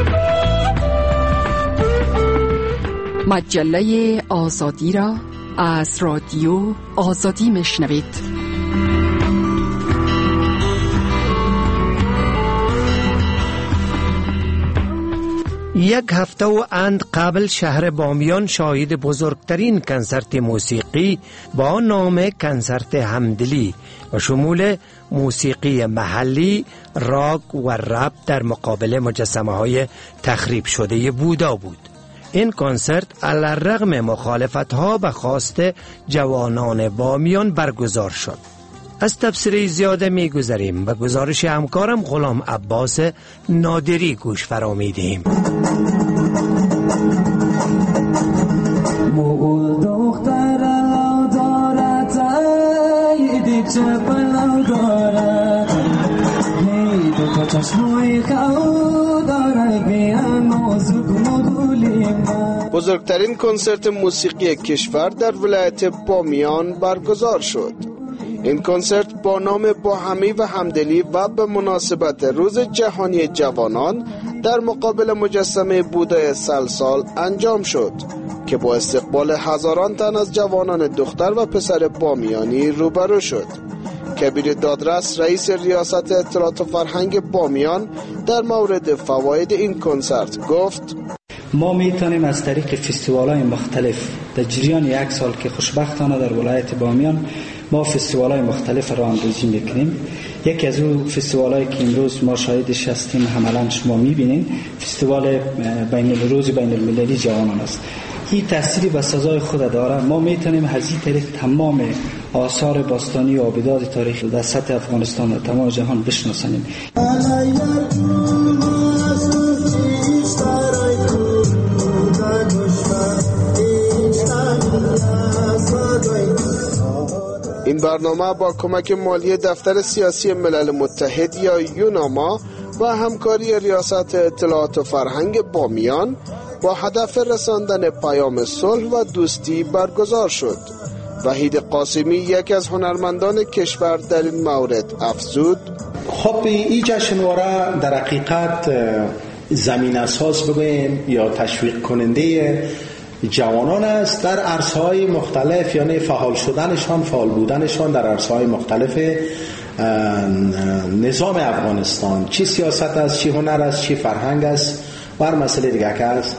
مجله آزادی را از رادیو آزادی میشنوید. یک هفته و اند قبل شهر بامیان شاهد بزرگترین کنسرت موسیقی با نام کنسرت همدلی و شمول موسیقی محلی، راک و رپ در مقابل مجسمه های تخریب شده بودا بود. این کنسرت علیرغم مخالفت‌ها به خواست جوانان بامیان برگزار شد. از تفسیر زیاده می‌گذریم و گزارش همکارم غلام عباس نادری گوش فرا می‌دهیم. بزرگترین کنسرت موسیقی کشور در ولایت بامیان برگزار شد. این کنسرت با نام باهمی و همدلی و به مناسبت روز جهانی جوانان در مقابل مجسمه بودای سلسال انجام شد که با استقبال هزاران تن از جوانان دختر و پسر بامیانی روبرو شد. کبیر دادرس رئیس ریاست اطلاعات و فرهنگ بامیان در مورد فواید این کنسرت گفت: ما میتونیم از طریق فستیوال‌های مختلف در جریان یک سال که خوشبختانه در ولایت بامیان ما فستیوال‌های مختلف را اندازی میکنیم. یکی از اون فستیوال‌هایی که امروز ما شاهدش هستیم عملاً شما میبینید فستیوال روز بین المللی جوانان است. این تأثیری به سزای خود داره. ما میتونیم از این طریق تمام آثار باستانی و آبداد تاریخ در سطح افغانستان و تمام جهان بشناسانیم. این برنامه با کمک مالی دفتر سیاسی ملل متحد یا یوناما و همکاری ریاست اطلاعات و فرهنگ بامیان با هدف رساندن پیام صلح و دوستی برگزار شد. وحید قاسمی یکی از هنرمندان کشور در این مورد افزود: خب این جشنواره در حقیقت زمین اساس بگویم یا تشویق کننده جوانان است در عرصه‌های مختلف، یعنی فعال شدنشان، فعال بودنشان در عرصه‌های مختلف نظام افغانستان، چی سیاست است، چی هنر است، چی فرهنگ است و هر مسئله دیگه که است.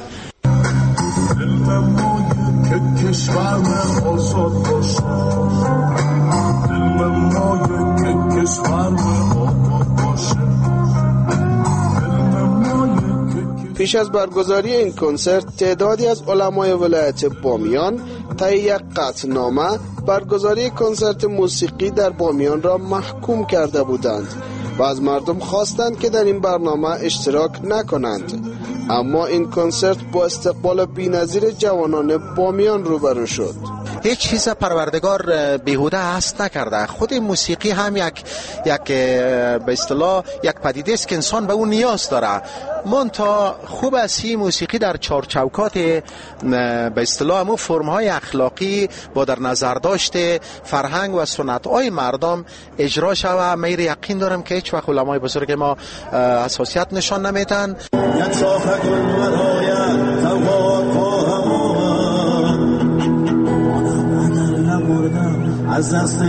پیش از برگزاری این کنسرت تعدادی از علمای ولایت بامیان طی یک قطعنامه برگزاری کنسرت موسیقی در بامیان را محکوم کرده بودند و از مردم خواستند که در این برنامه اشتراک نکنند. اما این کنسرت با استقبال بی‌نظیر جوانان بامیان روبرو شد. هیچ چیز پروردگار بیهوده هست نکرده. خود موسیقی هم یک به اصطلاح یک پدیده است که انسان به اون نیاز داره. منتها خوب است این موسیقی در چارچوکات به اصطلاح همون فرم‌های اخلاقی با در نظر داشته فرهنگ و سنت‌های مردم اجرا شود. من یقین دارم که هیچ وقت علمای بزرگ ما حساسیت نشان نمیدن. یک شاخه گل براید از دست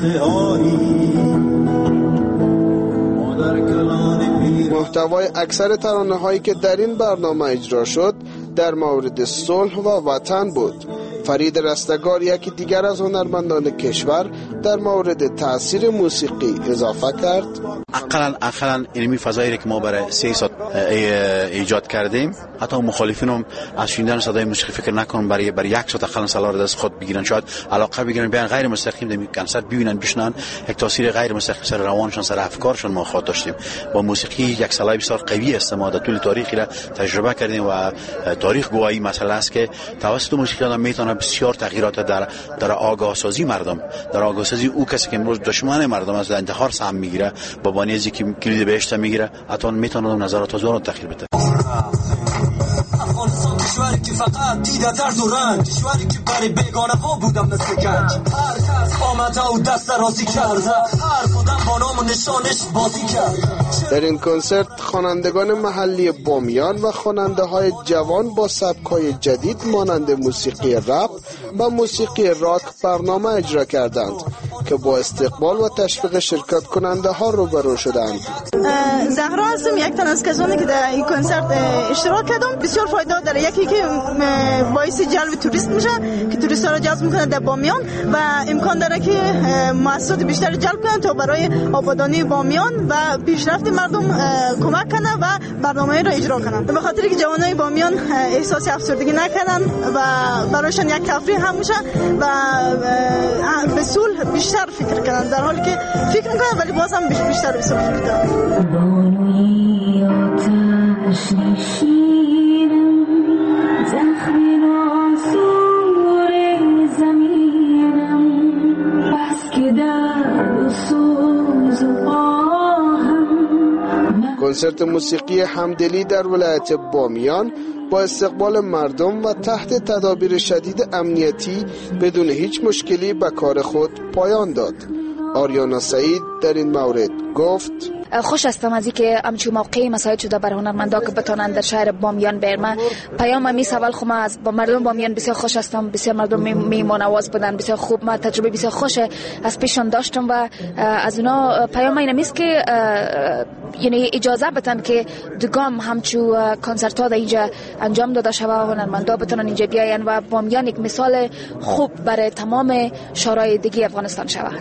محتوای اکثر ترانه هایی که در این برنامه اجرا شد در مورد صلح و وطن بود. فرید رستگار یکی دیگر از هنرمندان کشور در مورد تأثیر موسیقی اضافه کرد: اقلا علمی فضایی که ما برای 3 ساعت ایجاد کردیم، حتی مخالفین هم از شنیدن صدای موسیقی فکر نکنن برای 1 ساعت اقلا سالار دست خود بگیرن، شاید علاقه بگیرن بیان غیر مستقیم در کنسرت ببینن بشنن. یک تاثیر غیر مستقیم سر روانشون، سر افکارشون ما خواهد داشتیم. با موسیقی یک سلاح بسیار قوی است. ما در طول تاریخی را تجربه کردیم و تاریخ گواهی مسئله است که توسط موسیقی آدم میتونه بسیار تغییرات در آگاه سازی مردم، در آگاه سازی او کسی که امروز دشمن مردم از انتحار سهم میگیره، با بانیزی که کلید بهشت میگیره، حتی میتونه نظرات هزاران تغییر بده. افغانستان کشوری که فقط دیده درد و رنج، کشوری که برای بیگانه ها بودم مثل گنج، هر کس آمده و دست رازی کرده، هر بودم با نام و نشانش بازی کرد. در این کنسرت خوانندگان محلی بامیان و خواننده های جوان با سبک‌های جدید مانند موسیقی رپ و موسیقی راک برنامه اجرا کردند که با استقبال و تشویق شرکت کننده ها روبرو شدند. زهرا هستم، یک تن از کسانی که در این کنسرت اشتراک کردم. بسیار فایده داره. یکی که باعث جلب توریست میشه که توریست ها را جذب میکنه در بامیان و امکان داره که مؤسسات بیشتر جلب کنه تا برای آبادانی بامیان و پیشرفت مردم کمک کنه و برنامه را اجرا کنن. به خاطر که جوانای بامیان احساس افسردگی نکنن و برایشان یک تفریح هم میشه و به صلح بیشتر فکر کنن، در حالی که فکر میکنن ولی باز هم بیشتر به صلح فکر کنن. کنسرت موسیقی همدلی در ولایت بامیان با استقبال مردم و تحت تدابیر شدید امنیتی بدون هیچ مشکلی به کار خود پایان داد. آریانا سعید در این مورد گفت: خوش هستم از اینکه همچون موقعی مساعد شده بر هنرمندا که بتونن در شهر بامیان بیرن. پیام می سوال خو ما از مردم بامیان بسیار خوش هستم. بسیار مردم میهمان نواز بودن، بسیار خوب. ما تجربه بسیار خوش از پیشان داشتم و از اونا پیام این است که یعنی اجازه بدن که دگام همچون کنسرت ها در اینجا انجام داده شود، هنرمندا بتونن اینجا بیاین و بامیان یک مثال خوب برای تمام شهرهای دیگه افغانستان شود.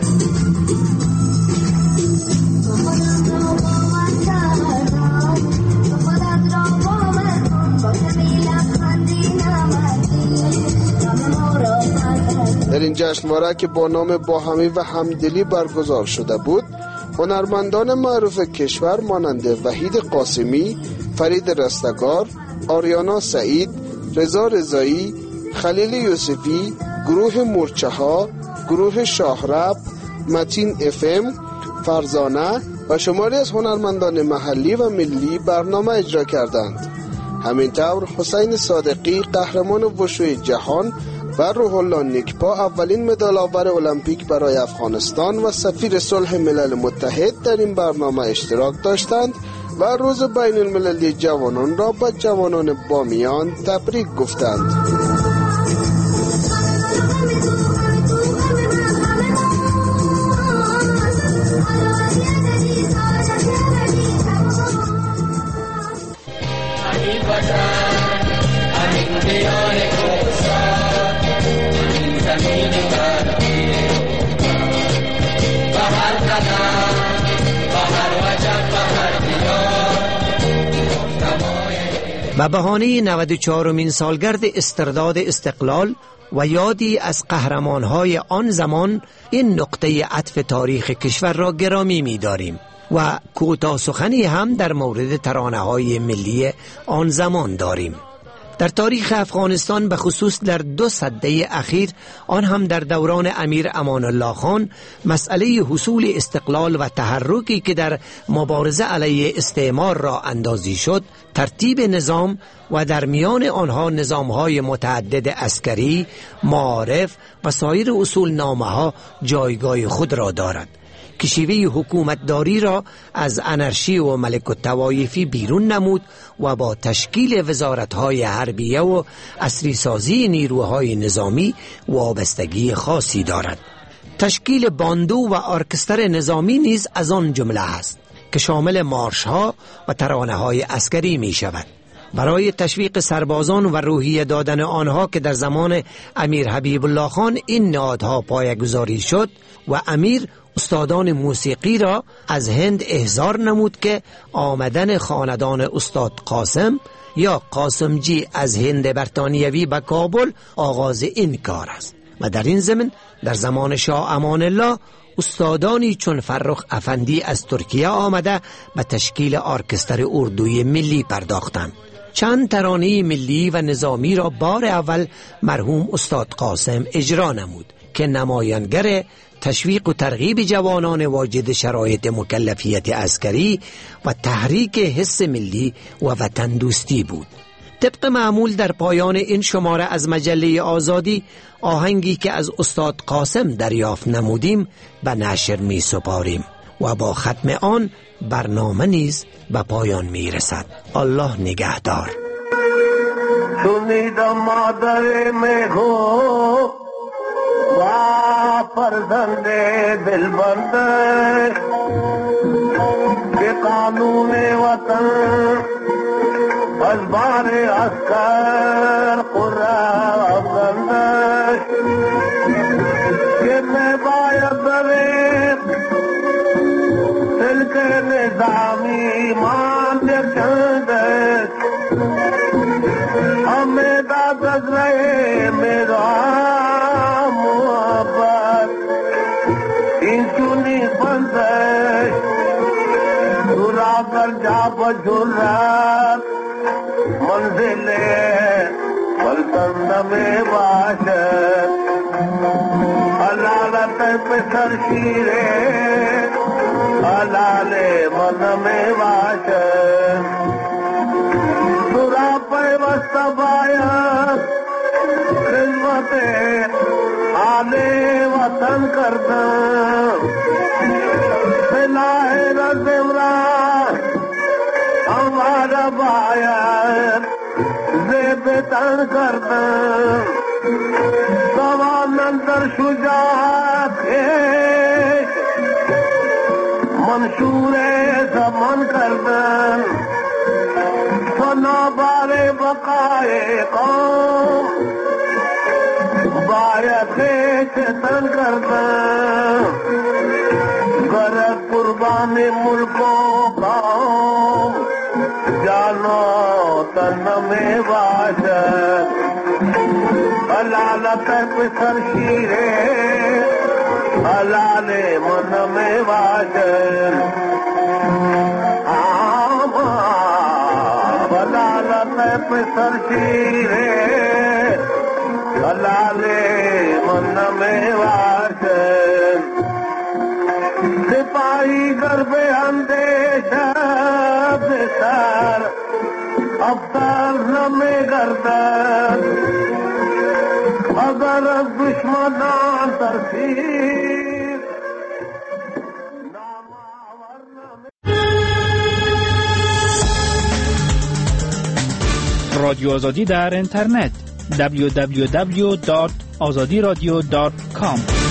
این جشنواره که با نام باهمی و همدلی برگزار شده بود، هنرمندان معروف کشور مانند وحید قاسمی، فرید رستگار، آریانا سعید، رضا رضایی، خلیل یوسفی، گروه مورچه ها، گروه شاهرب، متین FM، فرزانه و شماری از هنرمندان محلی و ملی برنامه اجرا کردند. همینطور حسین صادقی قهرمان وشوی جهان و روح الله نیکپا اولین مدال آور المپیک برای افغانستان و سفیر صلح ملل متحد در این برنامه اشتراک داشتند و روز بین المللی جوانان را به جوانان بامیان تبریک گفتند. به بهانه 94مین سالگرد استرداد استقلال و یادی از قهرمانهای آن زمان، این نقطه عطف تاریخ کشور را گرامی می داریم و کوتاه سخنی هم در مورد ترانه‌های ملی آن زمان داریم. در تاریخ افغانستان به خصوص در 2 سده اخیر، آن هم در دوران امیر امان الله خان، مسئله حصول استقلال و تحرکی که در مبارزه علیه استعمار را اندازی شد، ترتیب نظام و در میان آنها نظامهای متعدد عسکری، معارف و سایر اصول نامه ها جایگاه خود را دارد که شیوه حکومتداری را از انارشی و ملک الطوایفی بیرون نمود و با تشکیل وزارت‌های حربیه و عصری سازی نیروهای نظامی وابستگی خاصی دارد. تشکیل باندو و ارکستر نظامی نیز از آن جمله است که شامل مارش‌ها و ترانه‌های عسکری می شود. برای تشویق سربازان و روحیه دادن آنها که در زمان امیر حبیب الله خان این نهادها پایه‌گذاری شد و امیر استادان موسیقی را از هند احضار نمود که آمدن خاندان استاد قاسم یا قاسمجی از هند برطانیوی به کابل آغاز این کار است و در این ضمن در زمان شاه امان الله استادانی چون فرخ افندی از ترکیه آمده به تشکیل ارکستر اردوی ملی پرداختند. چند ترانه ملی و نظامی را بار اول مرحوم استاد قاسم اجرا نمود که نمایانگر تشویق و ترغیب جوانان واجد شرایط مکلفیت عسکری و تحریک حس ملی و وطن دوستی بود. طبق معمول در پایان این شماره از مجله آزادی، آهنگی که از استاد قاسم دریافت نمودیم به نشر می سپاریم و با ختم آن برنامه نیز به پایان می رسد. الله نگهدار. شنیدم مادر میخو و فرزند دل بنده که قانون وطن از بار عسکر قرآن بنده که میں باید بریم سلک نظامی مان چنده ہمیں داد رہے میرا محبت این چونی بندش دورا کر جا بجھرات منزل پلتند میں باشد حلالت پہ سرشیرے حلال من میں باشد دورا پیوست باید خدمت آل وطن کردم فلاح رزمران ہمارا باید زیبتن کردم سوانن در شجاعت منشور زمان کردم فنابار بقائے قوم باید خیچتن کردم گرد قربان ملک و قوم جانو تن میں باشد حلالت پسر شیره حلال من میں واجن حلالت پسر شیره حلال من میں واجن سپاہی گرب اندیشہ بسر افطار نمے گردن اگر دشمنان ترسید رادیو آزادی در اینترنت www.azadiradio.com